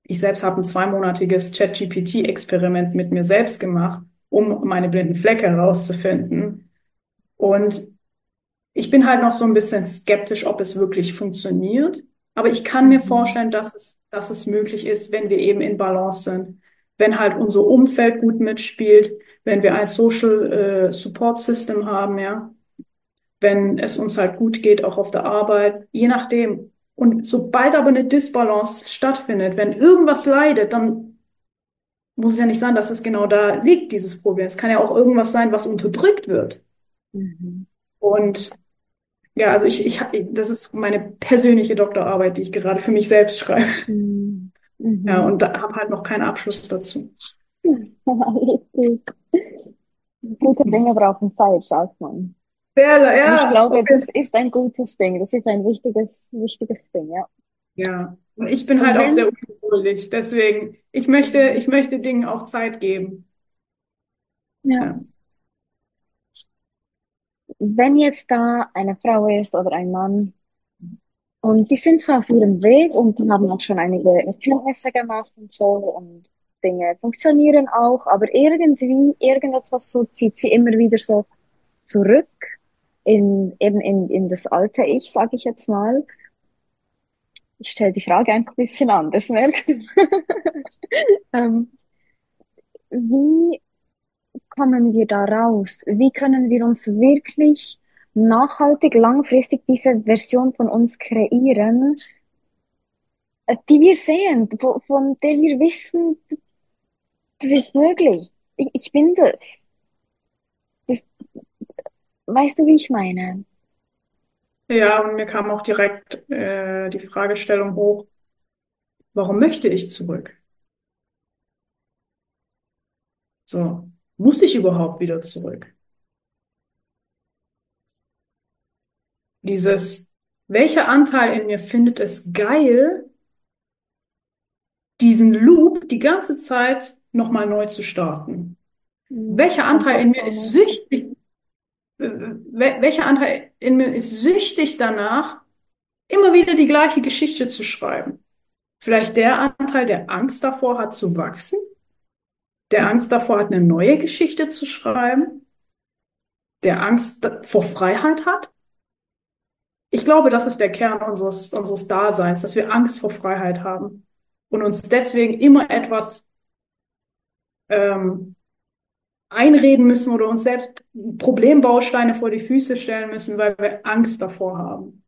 Ich selbst habe ein zweimonatiges ChatGPT-Experiment mit mir selbst gemacht, um meine blinden Flecke herauszufinden. Und ich bin halt noch so ein bisschen skeptisch, ob es wirklich funktioniert. Aber ich kann mir Mhm. vorstellen, dass es, dass es möglich ist, wenn wir eben in Balance sind. Wenn halt unser Umfeld gut mitspielt, wenn wir ein Social äh, Support System haben, ja, wenn es uns halt gut geht, auch auf der Arbeit, je nachdem. Und sobald aber eine Disbalance stattfindet, wenn irgendwas leidet, dann muss es ja nicht sein, dass es genau da liegt, dieses Problem. Es kann ja auch irgendwas sein, was unterdrückt wird. Mhm. Und ja, also ich, ich, das ist meine persönliche Doktorarbeit, die ich gerade für mich selbst schreibe. Mhm. Ja, Mhm. und da habe halt noch keinen Abschluss dazu. Richtig. Gute Dinge brauchen Zeit, sagt man. Ja, Und ich ja, auf glaube, das jeden ist ein gutes Ding. Das ist ein wichtiges, wichtiges Ding, ja. Ja, und ich bin halt auch sehr Wenn, ungeduldig. Deswegen, ich möchte, ich möchte Dingen auch Zeit geben. ja, Ja. wenn jetzt da eine Frau ist oder ein Mann und die sind so auf ihrem Weg und die haben auch schon einige Erkenntnisse gemacht und so und Dinge funktionieren auch, aber irgendwie, irgendetwas so zieht sie immer wieder so zurück in, eben in, in das alte Ich, sage ich jetzt mal. Ich stelle die Frage einfach ein bisschen anders, merkst du? Ähm, wie kommen wir da raus? Wie können wir uns wirklich nachhaltig, langfristig diese Version von uns kreieren, äh, die wir sehen, wo- von der wir wissen, das ist möglich. Ich, ich bin das. das. Weißt du, wie ich meine? Ja, und mir kam auch direkt äh, die Fragestellung hoch, warum möchte ich zurück? So, muss ich überhaupt wieder zurück? Dieses, welcher Anteil in mir findet es geil, diesen Loop die ganze Zeit nochmal neu zu starten? Hm, Welcher Anteil in mir ist Komfortzone. süchtig, äh, wel- welcher Anteil in mir ist süchtig danach, immer wieder die gleiche Geschichte zu schreiben? Vielleicht der Anteil, der Angst davor hat zu wachsen, der Angst davor hat, eine neue Geschichte zu schreiben, der Angst vor Freiheit hat. Ich glaube, das ist der Kern unseres, unseres Daseins, dass wir Angst vor Freiheit haben und uns deswegen immer etwas ähm, einreden müssen oder uns selbst Problembausteine vor die Füße stellen müssen, weil wir Angst davor haben.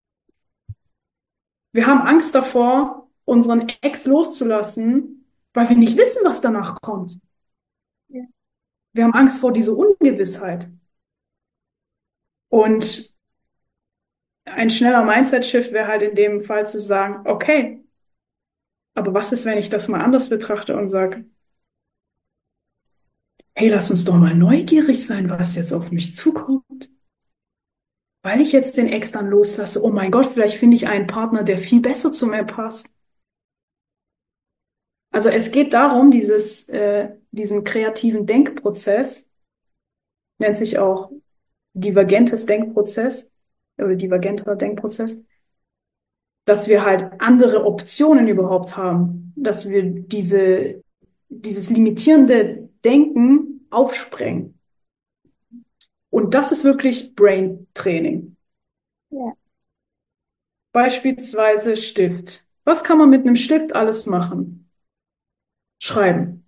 Wir haben Angst davor, unseren Ex loszulassen, weil wir nicht wissen, was danach kommt. Ja. Wir haben Angst vor dieser Ungewissheit. Und ein schneller Mindset-Shift wäre halt in dem Fall zu sagen, okay, aber was ist, wenn ich das mal anders betrachte und sage, hey, lass uns doch mal neugierig sein, was jetzt auf mich zukommt. Weil ich jetzt den Ex dann loslasse, oh mein Gott, vielleicht finde ich einen Partner, der viel besser zu mir passt. Also es geht darum, dieses, äh, diesen kreativen Denkprozess, nennt sich auch divergentes Denkprozess, oder divergenter Denkprozess, dass wir halt andere Optionen überhaupt haben, dass wir diese, dieses limitierende Denken aufsprengen. Und das ist wirklich Brain Training. Ja. Beispielsweise Stift. Was kann man mit einem Stift alles machen? Schreiben,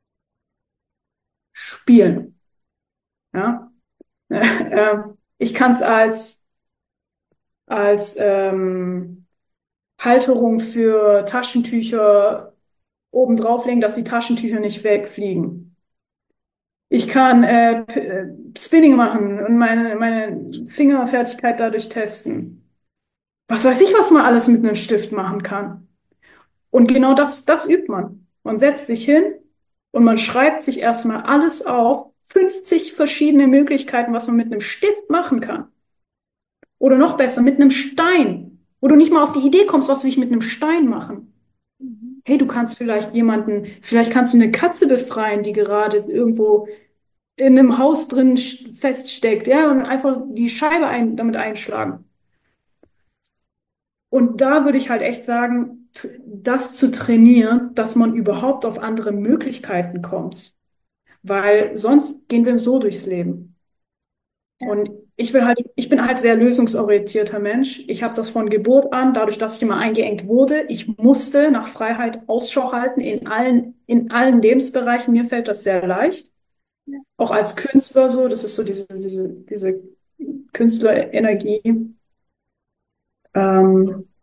spielen. Ja? Äh, Ich kann es als, als ähm, Halterung für Taschentücher oben drauflegen, dass die Taschentücher nicht wegfliegen. Ich kann äh, P- äh, Spinning machen und meine, meine Fingerfertigkeit dadurch testen. Was weiß ich, was man alles mit einem Stift machen kann. Und genau das, das übt man. Man setzt sich hin und man schreibt sich erstmal alles auf, fünfzig verschiedene Möglichkeiten, was man mit einem Stift machen kann. Oder noch besser, mit einem Stein, wo du nicht mal auf die Idee kommst, was will ich mit einem Stein machen. Mhm. Hey, du kannst vielleicht jemanden, vielleicht kannst du eine Katze befreien, die gerade irgendwo in einem Haus drin sch- feststeckt, ja, und einfach die Scheibe ein, damit einschlagen. Und da würde ich halt echt sagen, t- das zu trainieren, dass man überhaupt auf andere Möglichkeiten kommt. Weil sonst gehen wir so durchs Leben. Ja. Und ich will halt, ich bin halt sehr lösungsorientierter Mensch. Ich habe das von Geburt an, dadurch, dass ich immer eingeengt wurde. Ich musste nach Freiheit Ausschau halten in allen, in allen Lebensbereichen. Mir fällt das sehr leicht. Ja. Auch als Künstler so, das ist so diese, diese, diese Künstlerenergie. Ähm,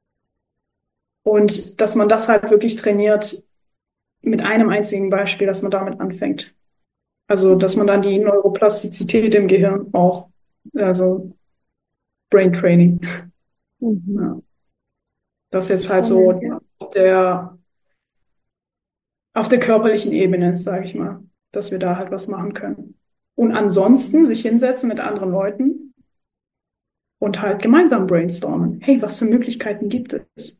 und dass man das halt wirklich trainiert mit einem einzigen Beispiel, dass man damit anfängt. Also, dass man dann die Neuroplastizität im Gehirn auch, also Brain Training. Mhm. Ja. Das ist jetzt halt Spannend, so ja. auf der, auf der körperlichen Ebene, sage ich mal, dass wir da halt was machen können. Und ansonsten Mhm. sich hinsetzen mit anderen Leuten und halt gemeinsam brainstormen. Hey, was für Möglichkeiten gibt es?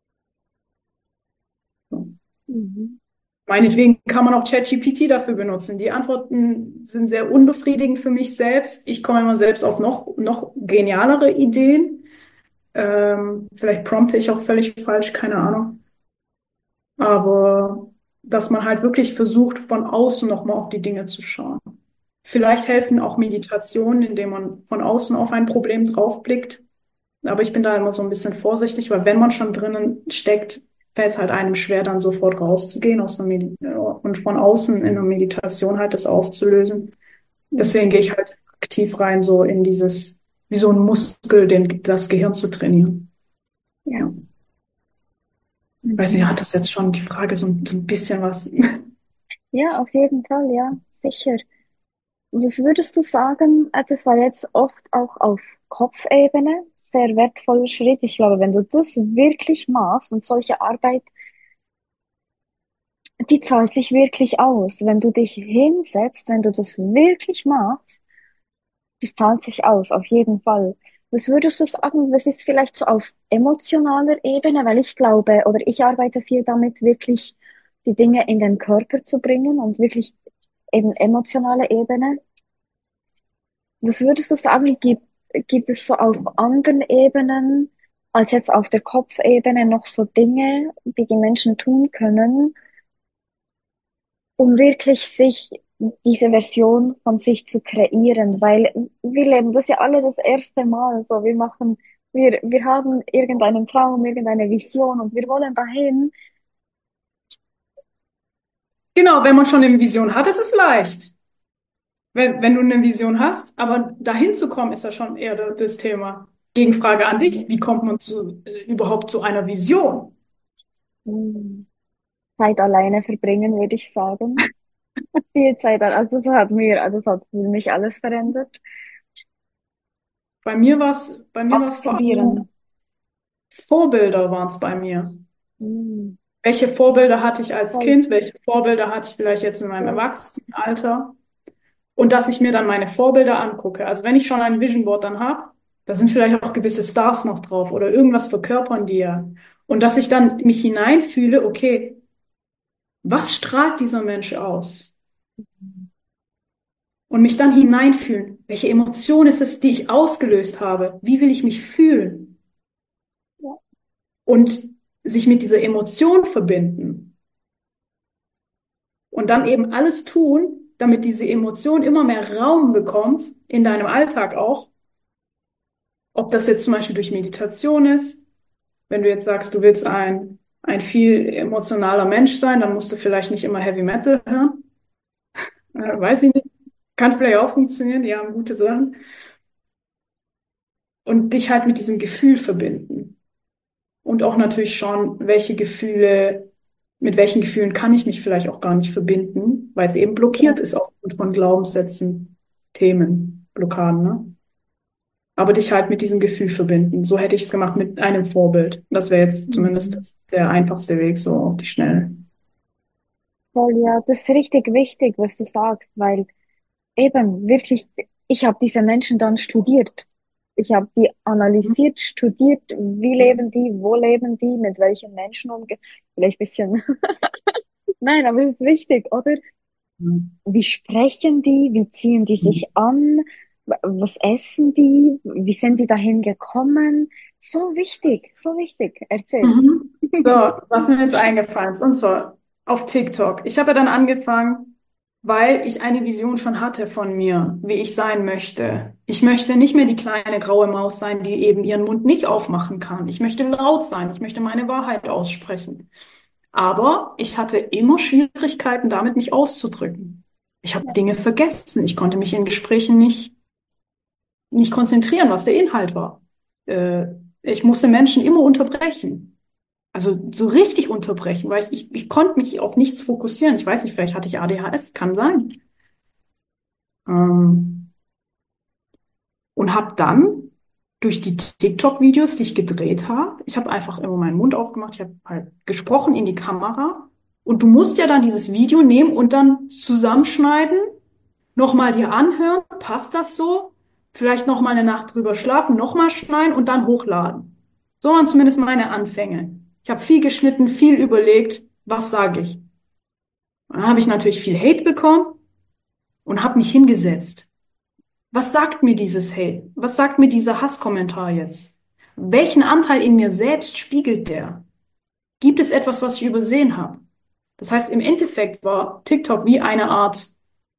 So. Mhm. Meinetwegen kann man auch ChatGPT dafür benutzen. Die Antworten sind sehr unbefriedigend für mich selbst. Ich komme immer selbst auf noch, noch genialere Ideen. Ähm, vielleicht prompte ich auch völlig falsch, keine Ahnung. Aber dass man halt wirklich versucht, von außen nochmal auf die Dinge zu schauen. Vielleicht helfen auch Meditationen, indem man von außen auf ein Problem draufblickt. Aber ich bin da immer so ein bisschen vorsichtig, weil wenn man schon drinnen steckt, fällt es halt einem schwer, dann sofort rauszugehen aus einer Medi und von außen in einer Meditation halt das aufzulösen. Deswegen gehe Mhm. ich halt aktiv rein, so in dieses, wie so ein Muskel, den, das Gehirn zu trainieren. Ja. Ja. Weiß nicht, Mhm. hat das jetzt schon die Frage so ein, so ein bisschen was? Ja, auf jeden Fall, ja, sicher. Was würdest du sagen, äh, das war jetzt oft auch auf Kopfebene sehr wertvoller Schritt. Ich glaube, wenn du das wirklich machst und solche Arbeit, die zahlt sich wirklich aus. Wenn du dich hinsetzt, wenn du das wirklich machst, das zahlt sich aus, auf jeden Fall. Was würdest du sagen, was ist vielleicht so auf emotionaler Ebene? Weil ich glaube, oder ich arbeite viel damit, wirklich die Dinge in den Körper zu bringen und wirklich eben emotionale Ebene. Was würdest du sagen, gibt, gibt es so auf anderen Ebenen als jetzt auf der Kopfebene noch so Dinge, die die Menschen tun können, um wirklich sich diese Version von sich zu kreieren? Weil wir leben das ja alle das erste Mal so. Wir machen, wir, wir haben irgendeinen Traum, irgendeine Vision und wir wollen dahin. Genau, wenn man schon eine Vision hat, ist es leicht. Wenn, wenn du eine Vision hast, aber dahin zu kommen, ist ja schon eher da- das Thema. Gegenfrage an dich, wie kommt man zu, äh, überhaupt zu einer Vision? Hm, Zeit alleine verbringen, würde ich sagen. Viel Zeit, also das hat mir, also das hat für mich alles verändert. Bei mir war es, bei mir war es vor allem Ausprobieren. Vorbilder waren es bei mir. Hm, Welche Vorbilder hatte ich als voll, Kind? Welche Vorbilder hatte ich vielleicht jetzt in meinem voll. Erwachsenenalter? Und dass ich mir dann meine Vorbilder angucke. Also wenn ich schon ein Vision Board dann habe, da sind vielleicht auch gewisse Stars noch drauf oder irgendwas verkörpern die ja. Und dass ich dann mich hineinfühle, okay, was strahlt dieser Mensch aus? Und mich dann hineinfühlen, welche Emotion ist es, die ich ausgelöst habe? Wie will ich mich fühlen? Ja, Und sich mit dieser Emotion verbinden und dann eben alles tun, damit diese Emotion immer mehr Raum bekommt, in deinem Alltag auch. Ob das jetzt zum Beispiel durch Meditation ist, wenn du jetzt sagst, du willst ein, ein viel emotionaler Mensch sein, dann musst du vielleicht nicht immer Heavy Metal hören. Äh, weiß ich nicht. Kann vielleicht auch funktionieren, die haben gute Sachen. Und dich halt mit diesem Gefühl verbinden. Und auch natürlich schauen, welche Gefühle, mit welchen Gefühlen kann ich mich vielleicht auch gar nicht verbinden, weil es eben blockiert ja. ist aufgrund von Glaubenssätzen, Themen, Blockaden, ne? Aber dich halt mit diesem Gefühl verbinden. So hätte ich es gemacht mit einem Vorbild. Das wäre jetzt zumindest Mhm. das, der einfachste Weg, so auf die Schnelle. Voll, ja, das ist richtig wichtig, was du sagst, weil eben wirklich, ich habe diese Menschen dann studiert. Ich habe die analysiert, studiert, wie leben die, wo leben die, mit welchen Menschen umgehen. Vielleicht ein bisschen. Nein, aber es ist wichtig, oder? Mhm. Wie sprechen die? Wie ziehen die sich an? Was essen die? Wie sind die dahin gekommen? So wichtig, so wichtig. Erzähl. Mhm. So, was mir jetzt eingefallen ist, und zwar auf TikTok. Ich habe ja dann angefangen, weil ich eine Vision schon hatte von mir, wie ich sein möchte. Ich möchte nicht mehr die kleine graue Maus sein, die eben ihren Mund nicht aufmachen kann. Ich möchte laut sein, ich möchte meine Wahrheit aussprechen. Aber ich hatte immer Schwierigkeiten damit, mich auszudrücken. Ich habe Dinge vergessen. Ich konnte mich in Gesprächen nicht, nicht konzentrieren, was der Inhalt war. Äh, ich musste Menschen immer unterbrechen. Also so richtig unterbrechen, weil ich, ich, ich konnte mich auf nichts fokussieren. Ich weiß nicht, vielleicht hatte ich A D H S, kann sein. Ähm, und habe dann durch die TikTok-Videos, die ich gedreht habe, ich habe einfach immer meinen Mund aufgemacht, ich habe halt gesprochen in die Kamera. Und du musst ja dann dieses Video nehmen und dann zusammenschneiden, nochmal dir anhören, passt das so? Vielleicht nochmal eine Nacht drüber schlafen, nochmal schneiden und dann hochladen. So waren zumindest meine Anfänge. Ich habe viel geschnitten, viel überlegt, was sage ich. Und dann habe ich natürlich viel Hate bekommen und habe mich hingesetzt. Was sagt mir dieses Hate? Was sagt mir dieser Hasskommentar jetzt? Welchen Anteil in mir selbst spiegelt der? Gibt es etwas, was ich übersehen habe? Das heißt, im Endeffekt war TikTok wie eine Art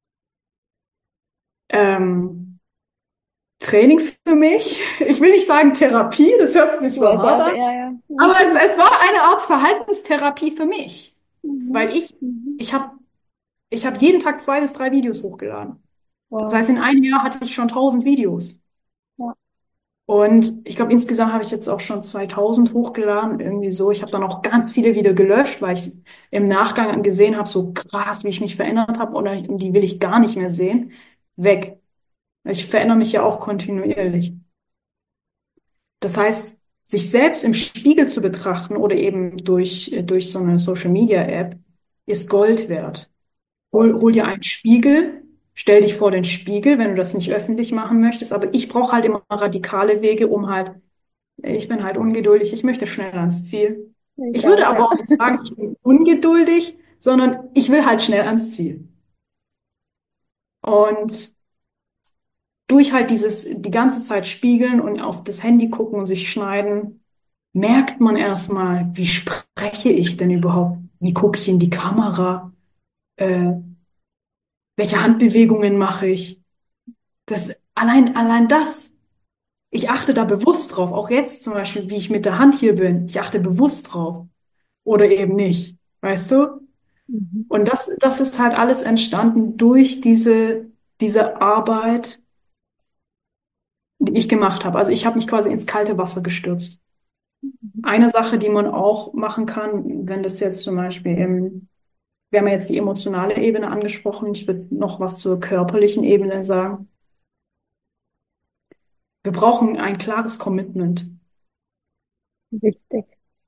ähm, Training für mich. Ich will nicht sagen Therapie, das hört sich Ich so weiß hart auch, an, ja, ja. aber es, es war eine Art Verhaltenstherapie für mich, Mhm. weil ich Mhm. ich habe ich habe jeden Tag zwei bis drei Videos hochgeladen. Das Wow. heißt, in einem Jahr hatte ich schon tausend Videos. Ja. Und ich glaube, insgesamt habe ich jetzt auch schon zweitausend hochgeladen, irgendwie so. Ich habe dann auch ganz viele wieder gelöscht, weil ich im Nachgang gesehen habe, so krass, wie ich mich verändert habe, oder die will ich gar nicht mehr sehen. Weg. Ich verändere mich ja auch kontinuierlich. Das heißt, sich selbst im Spiegel zu betrachten oder eben durch, durch so eine Social Media App ist Gold wert. Hol, hol dir einen Spiegel, stell dich vor den Spiegel, wenn du das nicht öffentlich machen möchtest. Aber ich brauche halt immer radikale Wege, um halt, ich bin halt ungeduldig, ich möchte schnell ans Ziel. Ich Ich würde auch, ja. aber auch nicht sagen, ich bin ungeduldig, sondern ich will halt schnell ans Ziel. Und durch halt dieses, die ganze Zeit spiegeln und auf das Handy gucken und sich schneiden, merkt man erstmal, wie spreche ich denn überhaupt? Wie gucke ich in die Kamera? Äh, welche Handbewegungen mache ich? Das, allein, allein das. Ich achte da bewusst drauf. Auch jetzt zum Beispiel, wie ich mit der Hand hier bin. Ich achte bewusst drauf. Oder eben nicht. Weißt du? Mhm. Und das, das ist halt alles entstanden durch diese, diese Arbeit, die ich gemacht habe. Also ich habe mich quasi ins kalte Wasser gestürzt. Eine Sache, die man auch machen kann, wenn das jetzt zum Beispiel im, wir haben ja jetzt die emotionale Ebene angesprochen, ich würde noch was zur körperlichen Ebene sagen. Wir brauchen ein klares Commitment. Wichtig.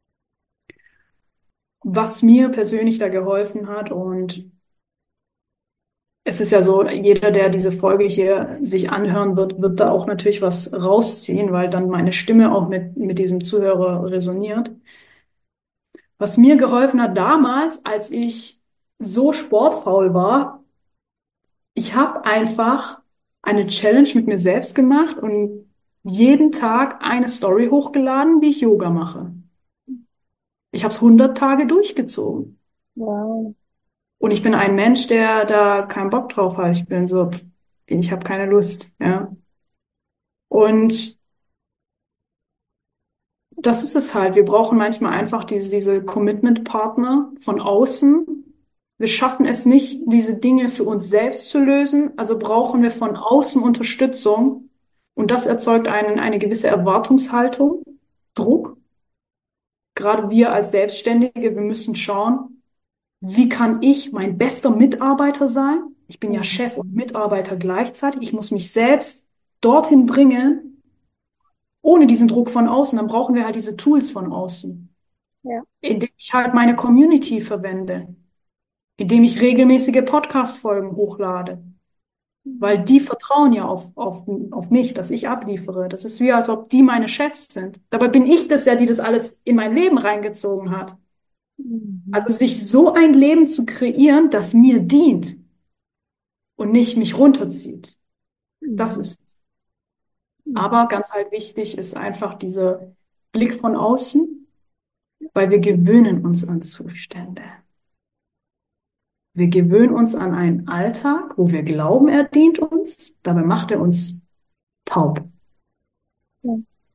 Was mir persönlich da geholfen hat, und es ist ja so, jeder, der diese Folge hier sich anhören wird, wird da auch natürlich was rausziehen, weil dann meine Stimme auch mit, mit diesem Zuhörer resoniert. Was mir geholfen hat damals, als ich so sportfaul war, ich habe einfach eine Challenge mit mir selbst gemacht und jeden Tag eine Story hochgeladen, wie ich Yoga mache. Ich habe es hundert Tage durchgezogen. Wow. Und ich bin ein Mensch, der da keinen Bock drauf hat. Ich bin so, pff, ich habe keine Lust, ja. Und das ist es halt. Wir brauchen manchmal einfach diese, diese Commitment-Partner von außen. Wir schaffen es nicht, diese Dinge für uns selbst zu lösen. Also brauchen wir von außen Unterstützung. Und das erzeugt einen, eine gewisse Erwartungshaltung, Druck. Gerade wir als Selbstständige, wir müssen schauen, wie kann ich mein bester Mitarbeiter sein? Ich bin ja Mhm. Chef und Mitarbeiter gleichzeitig. Ich muss mich selbst dorthin bringen, ohne diesen Druck von außen. Dann brauchen wir halt diese Tools von außen, Ja. indem ich halt meine Community verwende, indem ich regelmäßige Podcast-Folgen hochlade. Weil Mhm. die vertrauen ja auf, auf, auf mich, dass ich abliefere. Das ist wie, als ob die meine Chefs sind. Dabei bin ich das ja, die das alles in mein Leben reingezogen hat. Mhm. Also sich so ein Leben zu kreieren, das mir dient und nicht mich runterzieht. Das Mhm. ist es. Aber ganz halt wichtig ist einfach dieser Blick von außen, weil wir gewöhnen uns an Zustände. Wir gewöhnen uns an einen Alltag, wo wir glauben, er dient uns, dabei macht er uns taub. Ja,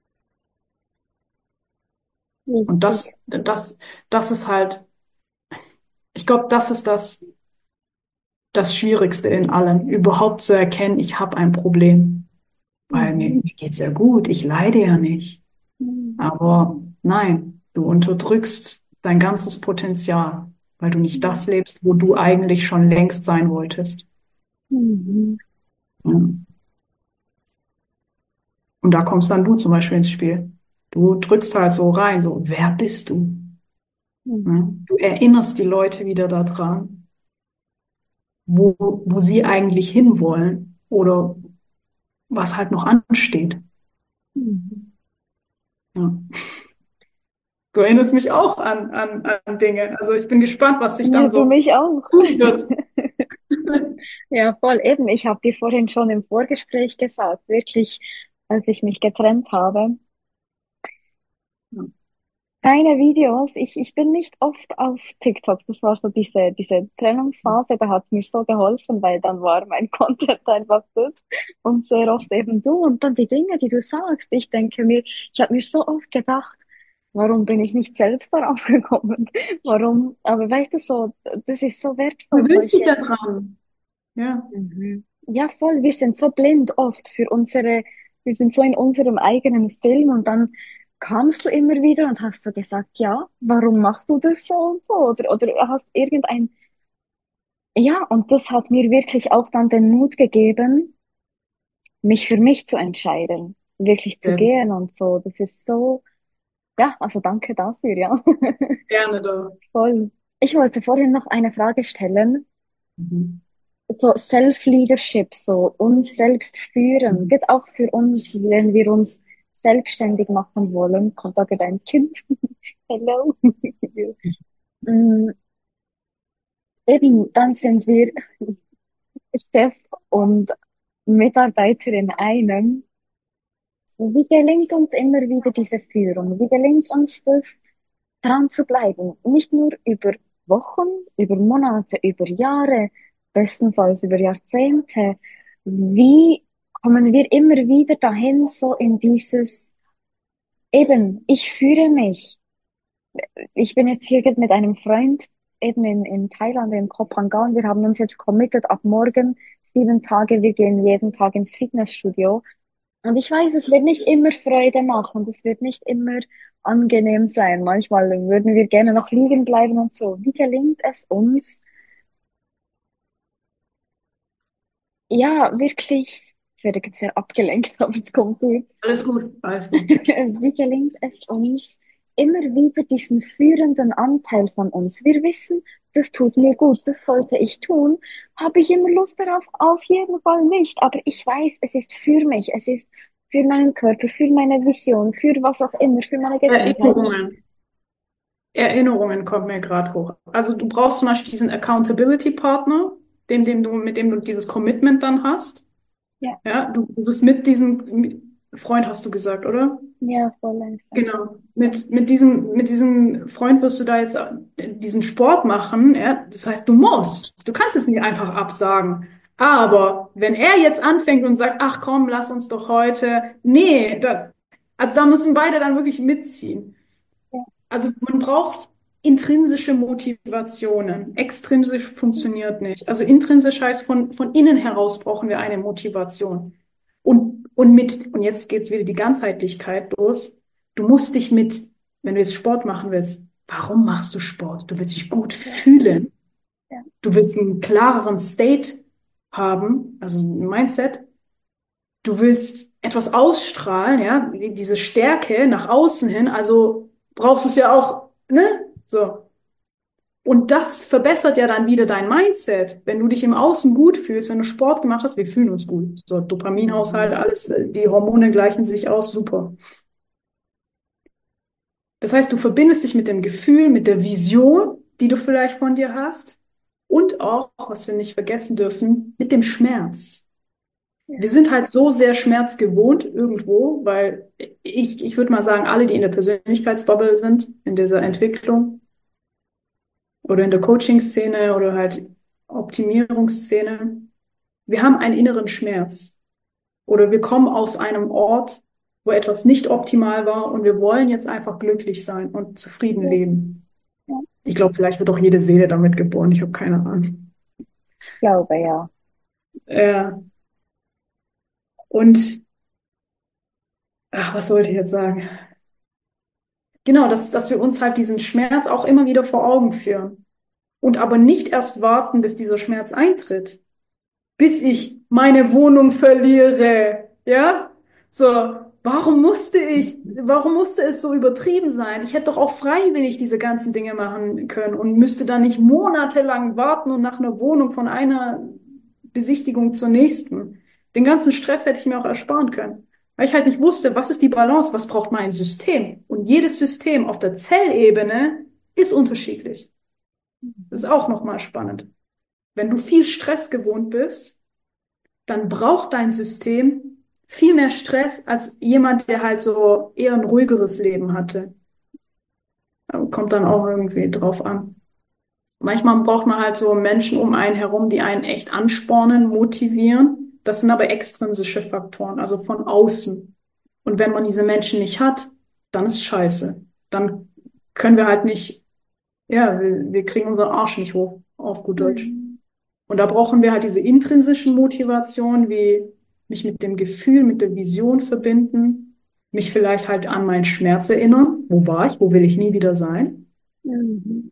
Und richtig. das, das, das ist halt, ich glaube, das ist das, das Schwierigste in allem, überhaupt zu erkennen, ich habe ein Problem. Weil mir, Mhm. mir geht's ja gut, ich leide ja nicht. Mhm. Aber nein, du unterdrückst dein ganzes Potenzial, weil du nicht das lebst, wo du eigentlich schon längst sein wolltest. Mhm. Ja. Und da kommst dann du zum Beispiel ins Spiel. Du drückst halt so rein, so, wer bist du? Ja. Mhm. Du erinnerst die Leute wieder daran, wo, wo sie eigentlich hinwollen oder was halt noch ansteht. Mhm. Ja. Du erinnerst mich auch an, an, an Dinge. Also ich bin gespannt, was sich Ja, dann du so mich auch. tun wird. Ja, voll eben. Ich habe dir vorhin schon im Vorgespräch gesagt, wirklich, als ich mich getrennt habe. Deine Videos, ich, ich bin nicht oft auf TikTok. Das war so diese, diese Trennungsphase, da hat es mir so geholfen, weil dann war mein Content einfach das und sehr oft eben du und dann die Dinge, die du sagst. Ich denke mir, ich habe mir so oft gedacht, warum bin ich nicht selbst darauf gekommen? Warum? Aber weißt du so, das ist so Du wertvoll, willst dich solche. da dran. Ja. Mhm. Ja, voll. Wir sind so blind oft für unsere, wir sind so in unserem eigenen Film und dann kamst du immer wieder und hast so gesagt, ja, warum machst du das so und so? Oder, oder hast irgendein, ja, und das hat mir wirklich auch dann den Mut gegeben, mich für mich zu entscheiden, wirklich zu Sehr gut. gehen und so. Das ist so, ja, also danke dafür, ja. Gerne doch. Voll. Ich wollte vorhin noch eine Frage stellen. Mhm. So Self-Leadership, so uns selbst führen, Mhm. geht auch für uns, wenn wir uns selbstständig machen wollen, kommt da gerade ein Kind. Hello. Mm, Eben, dann sind wir Chef und Mitarbeiter in einem. Wie gelingt uns immer wieder diese Führung? Wie gelingt uns das, dran zu bleiben? Nicht nur über Wochen, über Monate, über Jahre, bestenfalls über Jahrzehnte. Wie kommen wir immer wieder dahin, so in dieses, eben, ich fühle mich. Ich bin jetzt hier mit einem Freund eben in, in Thailand, in Koh Phangan. Wir haben uns jetzt committed, ab morgen sieben Tage, wir gehen jeden Tag ins Fitnessstudio. Und ich weiß, es wird nicht immer Freude machen, das wird nicht immer angenehm sein. Manchmal würden wir gerne noch liegen bleiben und so. Wie gelingt es uns, ja, wirklich, ich werde jetzt sehr abgelenkt, aber es kommt gut. Alles gut, alles gut. Wie gelingt es uns, immer wieder diesen führenden Anteil von uns? Wir wissen, das tut mir gut, das sollte ich tun. Habe ich immer Lust darauf? Auf jeden Fall nicht. Aber ich weiß, es ist für mich, es ist für meinen Körper, für meine Vision, für was auch immer, für meine Gesundheit. Erinnerungen. Erinnerungen kommt mir gerade hoch. Also du brauchst zum Beispiel diesen Accountability-Partner, dem, dem du, mit dem du dieses Commitment dann hast. Ja, Ja, du, du wirst mit diesem Freund, hast du gesagt, oder? ja, voll einfach. Genau. Mit, mit diesem, mit diesem Freund wirst du da jetzt äh, diesen Sport machen. Ja? Das heißt, du musst. Du kannst es nicht einfach absagen. Aber wenn er jetzt anfängt und sagt, ach komm, lass uns doch heute, nee, da, also da müssen beide dann wirklich mitziehen. Ja, Also man braucht intrinsische Motivationen. Extrinsisch funktioniert nicht. Also intrinsisch heißt, von, von innen heraus brauchen wir eine Motivation. Und, und mit, und jetzt geht's wieder die Ganzheitlichkeit los. Du musst dich mit, wenn du jetzt Sport machen willst, warum machst du Sport? Du willst dich gut ja, fühlen. ja. Du willst einen klareren State haben, also ein Mindset. Du willst etwas ausstrahlen, ja, diese Stärke nach außen hin, also brauchst du es ja auch, ne? So. Und das verbessert ja dann wieder dein Mindset. Wenn du dich im Außen gut fühlst, wenn du Sport gemacht hast, wir fühlen uns gut. So, Dopaminhaushalt, Mhm. alles, äh, die Hormone gleichen sich aus, super. Das heißt, du verbindest dich mit dem Gefühl, mit der Vision, die du vielleicht von dir hast und auch, was wir nicht vergessen dürfen, mit dem Schmerz. Ja. Wir sind halt so sehr Schmerz gewohnt irgendwo, weil ich, ich würde mal sagen, alle, die in der Persönlichkeitsbubble sind, in dieser Entwicklung oder in der Coaching-Szene oder halt Optimierungsszene, wir haben einen inneren Schmerz oder wir kommen aus einem Ort, wo etwas nicht optimal war und wir wollen jetzt einfach glücklich sein und zufrieden Ja. leben. Ja. Ich glaube, vielleicht wird auch jede Seele damit geboren. Ich habe keine Ahnung. Ich glaube, ja. Ja. Und ach, was sollte ich jetzt sagen? Genau, dass, dass wir uns halt diesen Schmerz auch immer wieder vor Augen führen und aber nicht erst warten, bis dieser Schmerz eintritt, bis ich meine Wohnung verliere. Ja? So, warum musste ich, warum musste es so übertrieben sein? Ich hätte doch auch freiwillig diese ganzen Dinge machen können und müsste dann nicht monatelang warten und nach einer Wohnung von einer Besichtigung zur nächsten. Den ganzen Stress hätte ich mir auch ersparen können. Weil ich halt nicht wusste, was ist die Balance, was braucht mein System? Und jedes System auf der Zellebene ist unterschiedlich. Das ist auch nochmal spannend. Wenn du viel Stress gewohnt bist, dann braucht dein System viel mehr Stress als jemand, der halt so eher ein ruhigeres Leben hatte. Kommt dann auch irgendwie drauf an. Manchmal braucht man halt so Menschen um einen herum, die einen echt anspornen, motivieren. Das sind aber extrinsische Faktoren, also von außen. Und wenn man diese Menschen nicht hat, dann ist scheiße. Dann können wir halt nicht, ja, wir, wir kriegen unseren Arsch nicht hoch, auf gut Deutsch. Mhm. Und da brauchen wir halt diese intrinsischen Motivationen, wie mich mit dem Gefühl, mit der Vision verbinden, mich vielleicht halt an meinen Schmerz erinnern. Wo war ich? Wo will ich nie wieder sein? Mhm.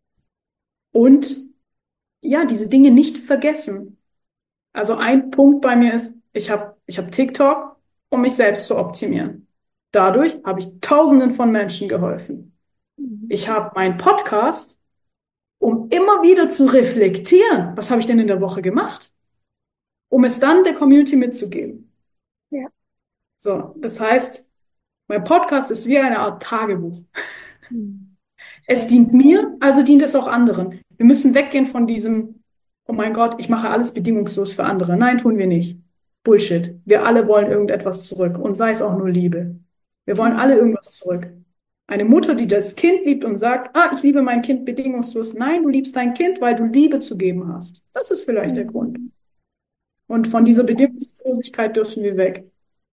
Und ja, diese Dinge nicht vergessen. Also ein Punkt bei mir ist, ich habe ich hab TikTok, um mich selbst zu optimieren. Dadurch habe ich Tausenden von Menschen geholfen. Mhm. Ich habe meinen Podcast, um immer wieder zu reflektieren, was habe ich denn in der Woche gemacht, um es dann der Community mitzugeben. Ja. So, das heißt, mein Podcast ist wie eine Art Tagebuch. Mhm. Es Schön. dient mir, also dient es auch anderen. Wir müssen weggehen von diesem, oh mein Gott, ich mache alles bedingungslos für andere. Nein, tun wir nicht. Bullshit. Wir alle wollen irgendetwas zurück und sei es auch nur Liebe. Wir wollen alle Mhm. irgendwas zurück. Eine Mutter, die das Kind liebt und sagt, ah, ich liebe mein Kind bedingungslos. Nein, du liebst dein Kind, weil du Liebe zu geben hast. Das ist vielleicht der Grund. Mhm. Und von dieser Bedingungslosigkeit dürfen wir weg.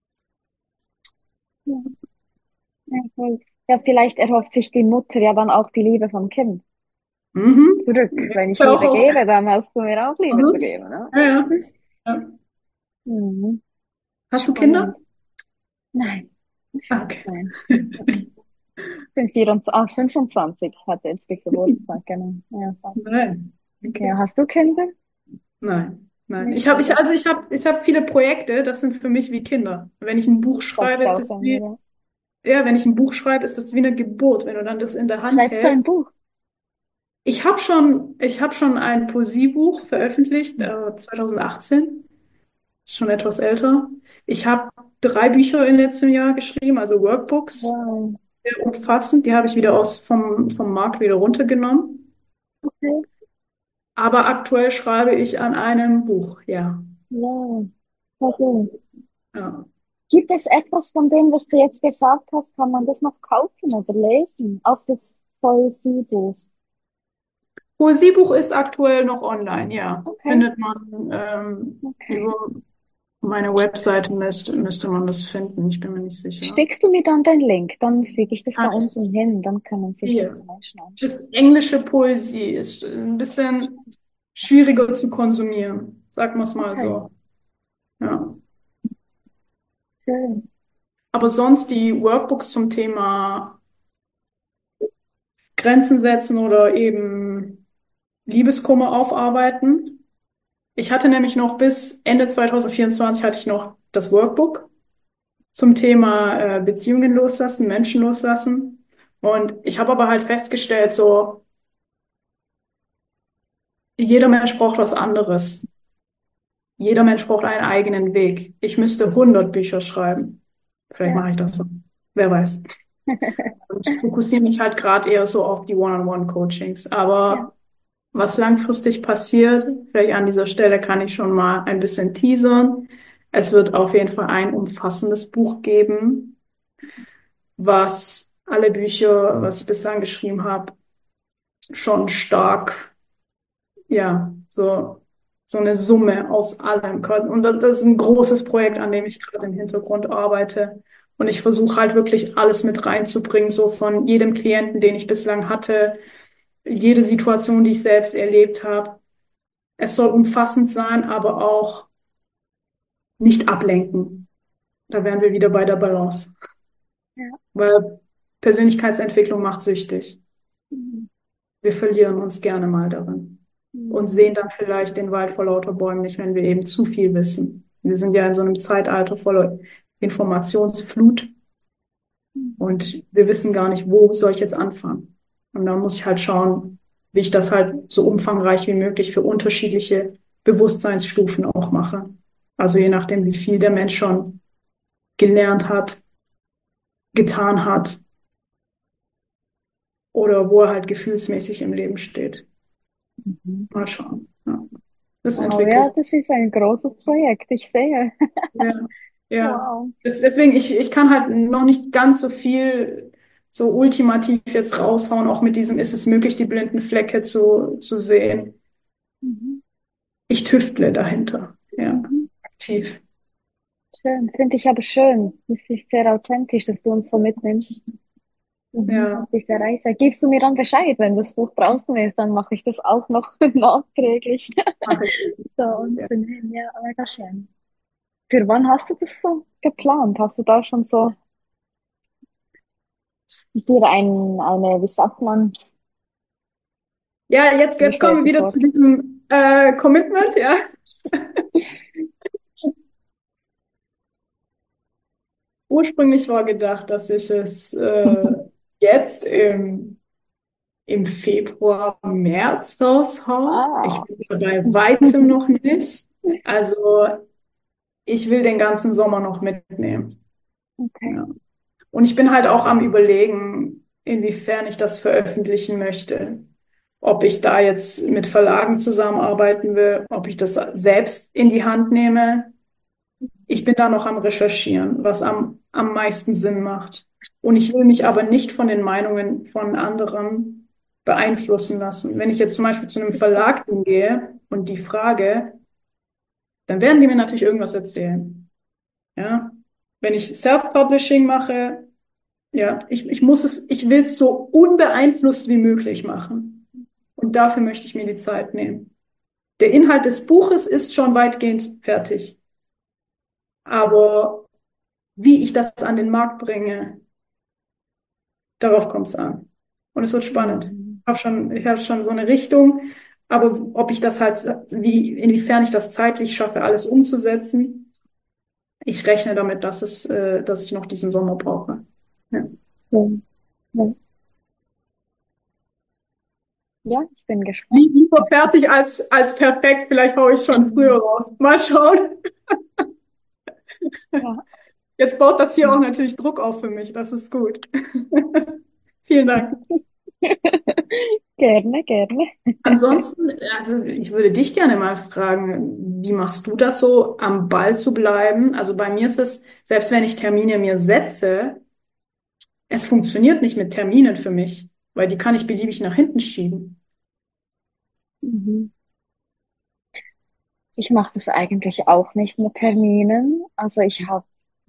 Ja. Ja, voll. Ja, vielleicht erhofft sich die Mutter ja dann auch die Liebe vom Kind Mhm. zurück. Wenn Ist ich ja auch, Liebe auch. gebe, dann hast du mir auch Liebe zu Mhm. geben, ne? Ja, ja. Ja. Mhm. Hast du Spannend. Kinder? Nein, Ah, okay. nein. Ich bin vierundzwanzig, ah, fünfundzwanzig, hatte jetzt die Geburtstag, genau. Ja, fast. Nice. Ja, Okay. hast du Kinder? Nein, nein. Nicht, Ich habe, ich, oder? also ich habe, ich habe viele Projekte, das sind für mich wie Kinder. Wenn ich ein Buch Sag schreibe, ich ist auch das immer, wie, ja. ja, wenn ich ein Buch schreibe, ist das wie eine Geburt, wenn du dann das in der Hand Schreibst du ein hältst. Buch? Ich habe schon, ich habe schon ein Poesiebuch veröffentlicht, Hm. äh, zwanzig achtzehn, ist schon etwas älter. Ich habe drei Bücher in letztem Jahr geschrieben, also Workbooks, Wow. sehr umfassend. Die habe ich wieder aus vom, vom Markt wieder runtergenommen. Okay. Aber aktuell schreibe ich an einem Buch, ja. Ja, okay. Ja. Gibt es etwas von dem, was du jetzt gesagt hast, kann man das noch kaufen oder lesen? Auf das Poesiebuch. Poesiebuch ist aktuell noch online, ja. Okay, Findet man ähm, okay. über meine Webseite müsste, müsste man das finden. Ich bin mir nicht sicher. Schickst du mir dann den Link? Dann füge ich das da Ah, unten hin, dann können sich das hier. die Menschen anschauen. Das englische Poesie ist ein bisschen schwieriger zu konsumieren, sagen wir es mal Okay, so. Ja. schön. Aber sonst die Workbooks zum Thema Grenzen setzen oder eben Liebeskummer aufarbeiten. Ich hatte nämlich noch bis Ende zwanzig vierundzwanzig hatte ich noch das Workbook zum Thema äh, Beziehungen loslassen, Menschen loslassen. Und ich habe aber halt festgestellt, so jeder Mensch braucht was anderes. Jeder Mensch braucht einen eigenen Weg. Ich müsste hundert Bücher schreiben. Vielleicht Ja. mache ich das so. Wer weiß. Und ich fokussiere mich halt gerade eher so auf die One-on-One-Coachings. Ja. Aber was langfristig passiert, vielleicht an dieser Stelle kann ich schon mal ein bisschen teasern. Es wird auf jeden Fall ein umfassendes Buch geben, was alle Bücher, was ich bislang geschrieben habe, schon stark, ja, so, so eine Summe aus allem. Und das, das ist ein großes Projekt, an dem ich gerade im Hintergrund arbeite. Und ich versuche halt wirklich alles mit reinzubringen, so von jedem Klienten, den ich bislang hatte, jede Situation, die ich selbst erlebt habe. Es soll umfassend sein, aber auch nicht ablenken. Da wären wir wieder bei der Balance. Ja. Weil Persönlichkeitsentwicklung macht süchtig. Mhm. Wir verlieren uns gerne mal darin und Mhm. sehen dann vielleicht den Wald vor lauter Bäumen nicht, wenn wir eben zu viel wissen. Wir sind ja in so einem Zeitalter voller Informationsflut und wir wissen gar nicht, wo soll ich jetzt anfangen. Und da muss ich halt schauen, wie ich das halt so umfangreich wie möglich für unterschiedliche Bewusstseinsstufen auch mache. Also je nachdem, wie viel der Mensch schon gelernt hat, getan hat oder wo er halt gefühlsmäßig im Leben steht. Mhm. Mal schauen. Ja. Das Wow, ja, entwickelt. das ist ein großes Projekt, ich sehe. Ja, ja. Wow. Das, deswegen, ich, ich kann halt noch nicht ganz so viel so ultimativ jetzt raushauen, auch mit diesem, ist es möglich, die blinden Flecke zu, zu sehen. Mhm. Ich tüftle dahinter. Ja, Mhm. aktiv. Schön, finde ich aber schön. Das ist sehr authentisch, dass du uns so mitnimmst. Mhm. Ja, Auf diese Reise. Gibst du mir dann Bescheid, wenn das Buch draußen ist, dann mache ich das auch noch nachträglich. mache ich. So, Ja. und sind hin, ja, mega schön. Für wann hast du das so geplant? Hast du da schon so dir ein, eine, wie sagt man, Ja, jetzt, mir jetzt kommen fehlt wir das wieder Wort. zu diesem äh, Commitment, ja. Ursprünglich war gedacht, dass ich es äh, jetzt im im Februar, März raushau. Ich Ah. bin bei weitem noch nicht. Also ich will den ganzen Sommer noch mitnehmen. Okay. Ja. Und ich bin halt auch am Überlegen, inwiefern ich das veröffentlichen möchte. Ob ich da jetzt mit Verlagen zusammenarbeiten will, ob ich das selbst in die Hand nehme. Ich bin da noch am Recherchieren, was am, am meisten Sinn macht. Und ich will mich aber nicht von den Meinungen von anderen beeinflussen lassen. Wenn ich jetzt zum Beispiel zu einem Verlag hingehe und die frage, dann werden die mir natürlich irgendwas erzählen. Ja? Wenn ich Self-Publishing mache, ja, ich, ich muss es, ich will es so unbeeinflusst wie möglich machen. Und dafür möchte ich mir die Zeit nehmen. Der Inhalt des Buches ist schon weitgehend fertig. Aber wie ich das an den Markt bringe, darauf kommt es an. Und es wird spannend. Mhm. Ich habe schon, ich habe schon so eine Richtung, aber ob ich das halt, wie, inwiefern ich das zeitlich schaffe, alles umzusetzen, ich rechne damit, dass es, äh, dass ich noch diesen Sommer brauche. Ja. Ja. Ja. Ja, ich bin gespannt. Lieber fertig als, als perfekt. Vielleicht haue ich es schon früher raus. Mal schauen. Ja. Jetzt baut das hier auch natürlich Druck auf für mich. Das ist gut. Vielen Dank. Gerne, gerne. Ansonsten, also ich würde dich gerne mal fragen, wie machst du das so, am Ball zu bleiben? Also bei mir ist es, selbst wenn ich Termine mir setze, es funktioniert nicht mit Terminen für mich, weil die kann ich beliebig nach hinten schieben. Mhm. Ich mache das eigentlich auch nicht mit Terminen. Also ich habe,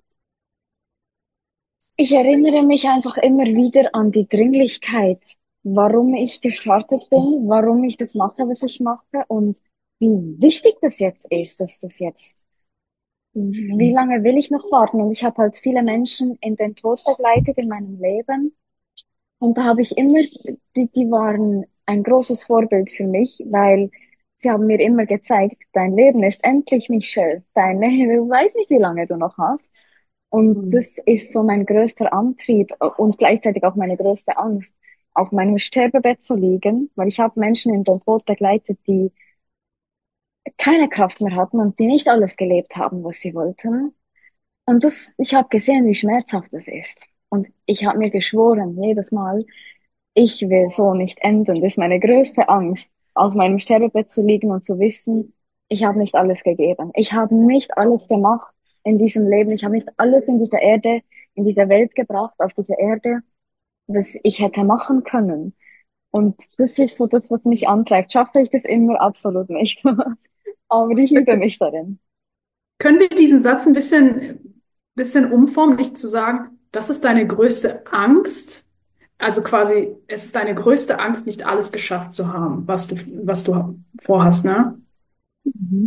ich erinnere mich einfach immer wieder an die Dringlichkeit, warum ich gestartet bin, warum ich das mache, was ich mache und wie wichtig das jetzt ist, dass das jetzt, wie lange will ich noch warten? Und ich habe halt viele Menschen in den Tod begleitet in meinem Leben. Und da habe ich immer, die, die waren ein großes Vorbild für mich, weil sie haben mir immer gezeigt, dein Leben ist endlich, Michelle. Deine, du weißt nicht, wie lange du noch hast. Und Mhm. das ist so mein größter Antrieb und gleichzeitig auch meine größte Angst, auf meinem Sterbebett zu liegen, weil ich habe Menschen in den Tod begleitet, die keine Kraft mehr hatten und die nicht alles gelebt haben, was sie wollten. Und das, ich habe gesehen, wie schmerzhaft das ist. Und ich habe mir geschworen, jedes Mal, ich will so nicht enden. Das ist meine größte Angst, auf meinem Sterbebett zu liegen und zu wissen, ich habe nicht alles gegeben. Ich habe nicht alles gemacht, in diesem Leben. Ich habe nicht alles in dieser Erde, in dieser Welt gebracht, auf diese Erde, was ich hätte machen können. Und das ist so das, was mich antreibt. Schaffe ich das immer? Absolut nicht. Aber ich übe mich darin. Können wir diesen Satz ein bisschen, bisschen umformen, nicht zu sagen, das ist deine größte Angst? Also quasi, es ist deine größte Angst, nicht alles geschafft zu haben, was du, was du vorhast, ne? Mhm.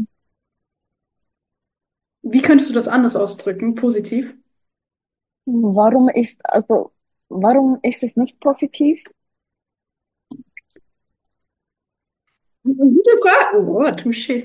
Wie könntest du das anders ausdrücken? Positiv? Warum ist, also, warum ist es nicht positiv? Gute Frage. Oh, touché.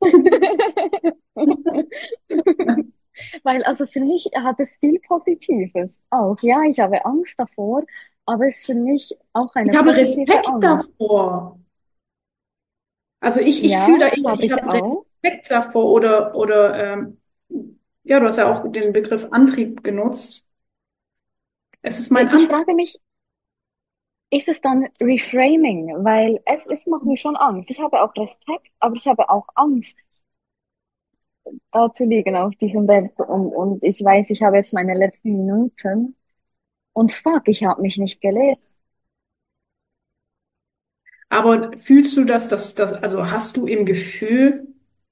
Weil also für mich hat es viel Positives auch. Ja, ich habe Angst davor, aber es ist für mich auch Ich eine habe positive Respekt Angst. davor. Also ich, ich Ja, fühle da eher, habe ich ich habe auch. Respekt davor oder, oder ähm, ja, du hast ja auch den Begriff Antrieb genutzt. Es ist mein Ich Antrieb. frage mich, ist es dann Reframing? Weil es, es macht mir schon Angst. Ich habe auch Respekt, aber ich habe auch Angst, da zu liegen auf diesem Bett. Und, und ich weiß, ich habe jetzt meine letzten Minuten. Und fuck, ich habe mich nicht gelebt. Aber fühlst du das, dass das, also hast du im Gefühl,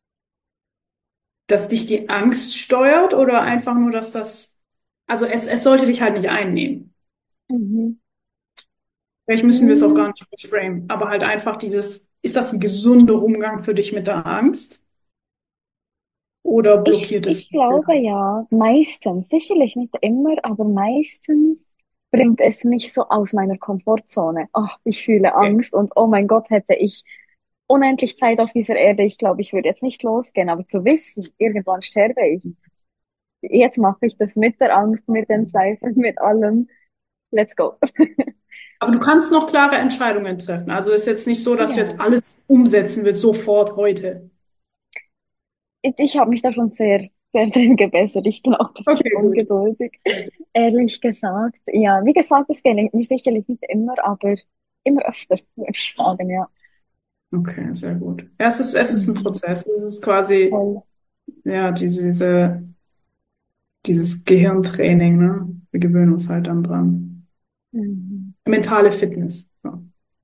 dass dich die Angst steuert oder einfach nur, dass das, also es, es sollte dich halt nicht einnehmen. Mhm. Vielleicht müssen wir es auch Hm, gar nicht reframen, aber halt einfach dieses, ist das ein gesunder Umgang für dich mit der Angst oder Ich, blockiert es ich dich glaube wieder? ja, meistens, sicherlich nicht immer, aber meistens bringt es mich so aus meiner Komfortzone. Ach, ich fühle Okay. Angst und oh mein Gott, hätte ich unendlich Zeit auf dieser Erde, ich glaube, ich würde jetzt nicht losgehen, aber zu wissen, irgendwann sterbe ich. Jetzt mache ich das mit der Angst, mit den Zweifeln, mit allem. Let's go. Aber du kannst noch klare Entscheidungen treffen. Also ist jetzt nicht so, dass du jetzt Ja, alles umsetzen willst, sofort heute. ich, ich habe mich da schon sehr, sehr drin gebessert. Ich bin auch ein bisschen Okay, gut. ungeduldig, ehrlich gesagt. Ja, wie gesagt, es gelingt mir sicherlich nicht immer, aber immer öfter, würde ich sagen, ja. Okay, sehr gut. Ja, es ist, es ist ein Mhm. Prozess. Es ist quasi, Voll. ja, diese, diese, dieses Gehirntraining, ne? Wir gewöhnen uns halt dann dran. Mhm. Mentale Fitness. Ja.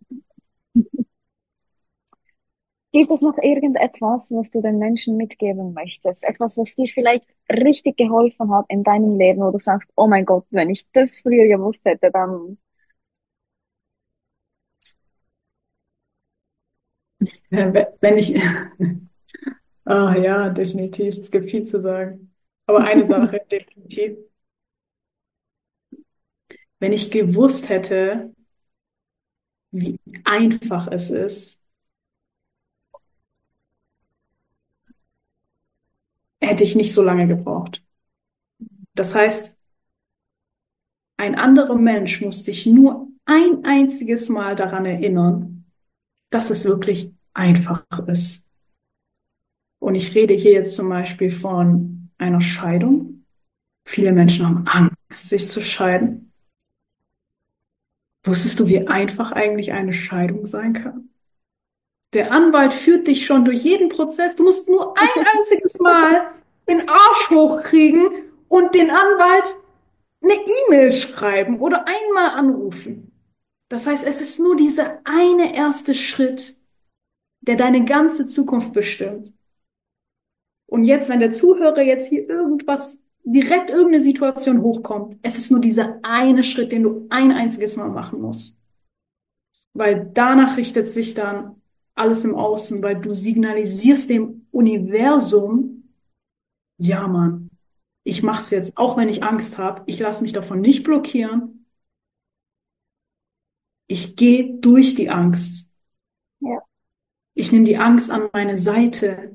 Gibt es noch irgendetwas, was du den Menschen mitgeben möchtest? Etwas, was dir vielleicht richtig geholfen hat in deinem Leben, wo du sagst, oh mein Gott, wenn ich das früher gewusst hätte, dann. Äh, Wenn ich, ah ja, definitiv, es gibt viel zu sagen. Aber eine Sache, definitiv. Wenn ich gewusst hätte, wie einfach es ist, hätte ich nicht so lange gebraucht. Das heißt, ein anderer Mensch muss dich nur ein einziges Mal daran erinnern, dass es wirklich einfach ist. Und ich rede hier jetzt zum Beispiel von einer Scheidung. Viele Menschen haben Angst, sich zu scheiden. Wusstest du, wie einfach eigentlich eine Scheidung sein kann? Der Anwalt führt dich schon durch jeden Prozess. Du musst nur ein einziges Mal den Arsch hochkriegen und den Anwalt eine E-Mail schreiben oder einmal anrufen. Das heißt, es ist nur dieser eine erste Schritt, der deine ganze Zukunft bestimmt. Und jetzt, wenn der Zuhörer jetzt hier irgendwas, direkt irgendeine Situation hochkommt, es ist nur dieser eine Schritt, den du ein einziges Mal machen musst. Weil danach richtet sich dann alles im Außen, weil du signalisierst dem Universum, ja, Mann, ich mach's jetzt, auch wenn ich Angst habe, ich lasse mich davon nicht blockieren, ich gehe durch die Angst. Ja. Ich nehme die Angst an meine Seite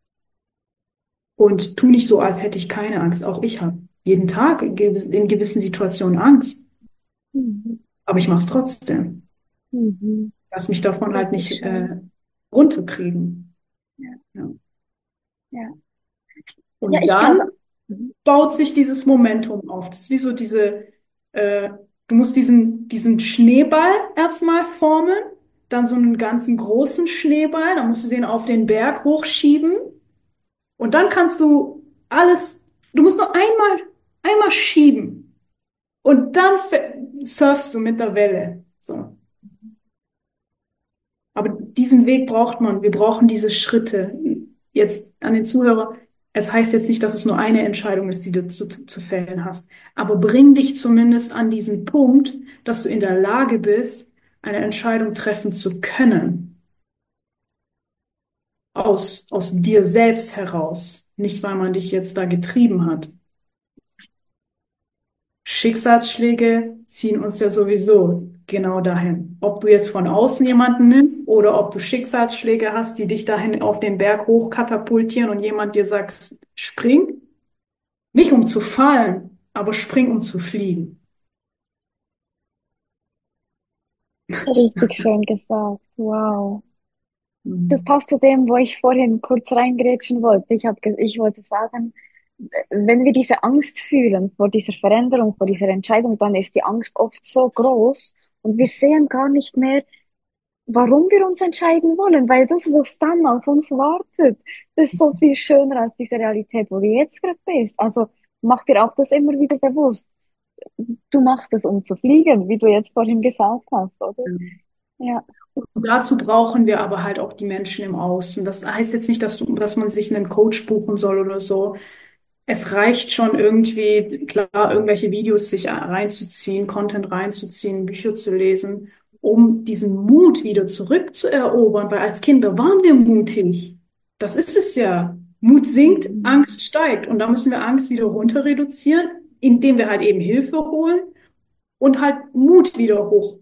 und tu nicht so, als hätte ich keine Angst. Auch ich habe jeden Tag in gewiss- in gewissen Situationen Angst, Mhm. aber ich mache es trotzdem. Mhm. Lass mich davon Das halt ist nicht schön. äh, runterkriegen. Ja, Ja. ja. Ja, Und ich dann glaube, mhm. baut sich dieses Momentum auf. Das ist wie so diese, äh, du musst diesen, diesen Schneeball erstmal formen, dann so einen ganzen großen Schneeball, dann musst du den auf den Berg hochschieben und dann kannst du alles Du musst nur einmal, einmal schieben und dann fe- surfst du mit der Welle. So. Aber diesen Weg braucht man. Wir brauchen diese Schritte. Jetzt an den Zuhörer. Es heißt jetzt nicht, dass es nur eine Entscheidung ist, die du zu, zu fällen hast. Aber bring dich zumindest an diesen Punkt, dass du in der Lage bist, eine Entscheidung treffen zu können. Aus, aus dir selbst heraus. Nicht, weil man dich jetzt da getrieben hat. Schicksalsschläge ziehen uns ja sowieso genau dahin. Ob du jetzt von außen jemanden nimmst oder ob du Schicksalsschläge hast, die dich dahin auf den Berg hoch katapultieren und jemand dir sagt, spring, nicht um zu fallen, aber spring, um zu fliegen. Richtig schön gesagt. Wow. Das Mhm. passt zu dem, wo ich vorhin kurz reingrätschen wollte. Ich habe, ich wollte sagen, wenn wir diese Angst fühlen vor dieser Veränderung, vor dieser Entscheidung, dann ist die Angst oft so groß und wir sehen gar nicht mehr, warum wir uns entscheiden wollen, weil das, was dann auf uns wartet, das ist so viel schöner als diese Realität, wo du jetzt gerade bist. Also mach dir auch das immer wieder bewusst. Du machst es, um zu fliegen, wie du jetzt vorhin gesagt hast, oder? Ja. Und dazu brauchen wir aber halt auch die Menschen im Außen. Das heißt jetzt nicht, dass du, dass man sich einen Coach buchen soll oder so. Es reicht schon irgendwie, klar, irgendwelche Videos sich reinzuziehen, Content reinzuziehen, Bücher zu lesen, um diesen Mut wieder zurückzuerobern, weil als Kinder waren wir mutig. Das ist es ja. Mut sinkt, Mhm. Angst steigt. Und da müssen wir Angst wieder runter reduzieren, indem wir halt eben Hilfe holen und halt Mut wieder hoch.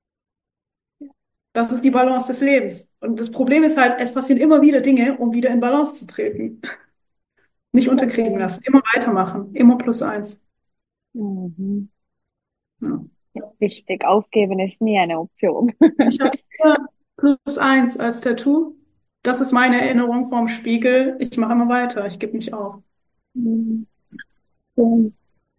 Das ist die Balance des Lebens. Und das Problem ist halt, es passieren immer wieder Dinge, um wieder in Balance zu treten. Nicht unterkriegen Okay. lassen, immer weitermachen, immer plus eins. Mhm. Ja. Ja, wichtig. Aufgeben ist nie eine Option. Ich habe hier plus eins als Tattoo. Das ist meine Erinnerung vorm Spiegel. Ich mache immer weiter, ich gebe nicht auf. Mhm. Schön.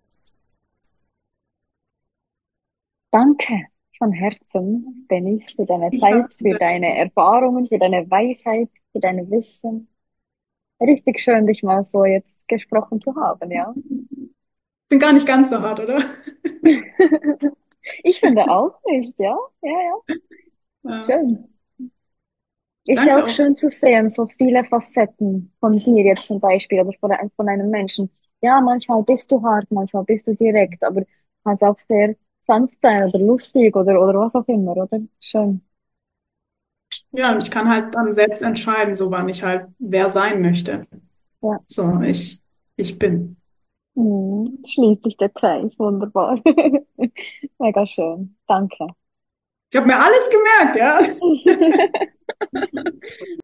Danke von Herzen, Dennis, für deine Ich habe Zeit, zu für deine danken. Erfahrungen, für deine Weisheit, für deine Wissen. Richtig schön, dich mal so jetzt gesprochen zu haben, ja. Bin gar nicht ganz so hart, oder? Ich finde auch nicht, ja. Ja, ja. Ja. Schön. Ist ja Danke auch auch. schön zu sehen, so viele Facetten von dir jetzt zum Beispiel oder von, ein- von einem Menschen. Ja, manchmal bist du hart, manchmal bist du direkt, aber kannst auch sehr sanft sein oder lustig oder, oder was auch immer, oder? Schön. Ja, und ich kann halt dann selbst entscheiden, so wann ich halt wer sein möchte. Ja. So, ich, ich bin. Mhm. Schließt sich der Kreis, wunderbar. Mega schön. Danke. Ich habe mir alles gemerkt, ja.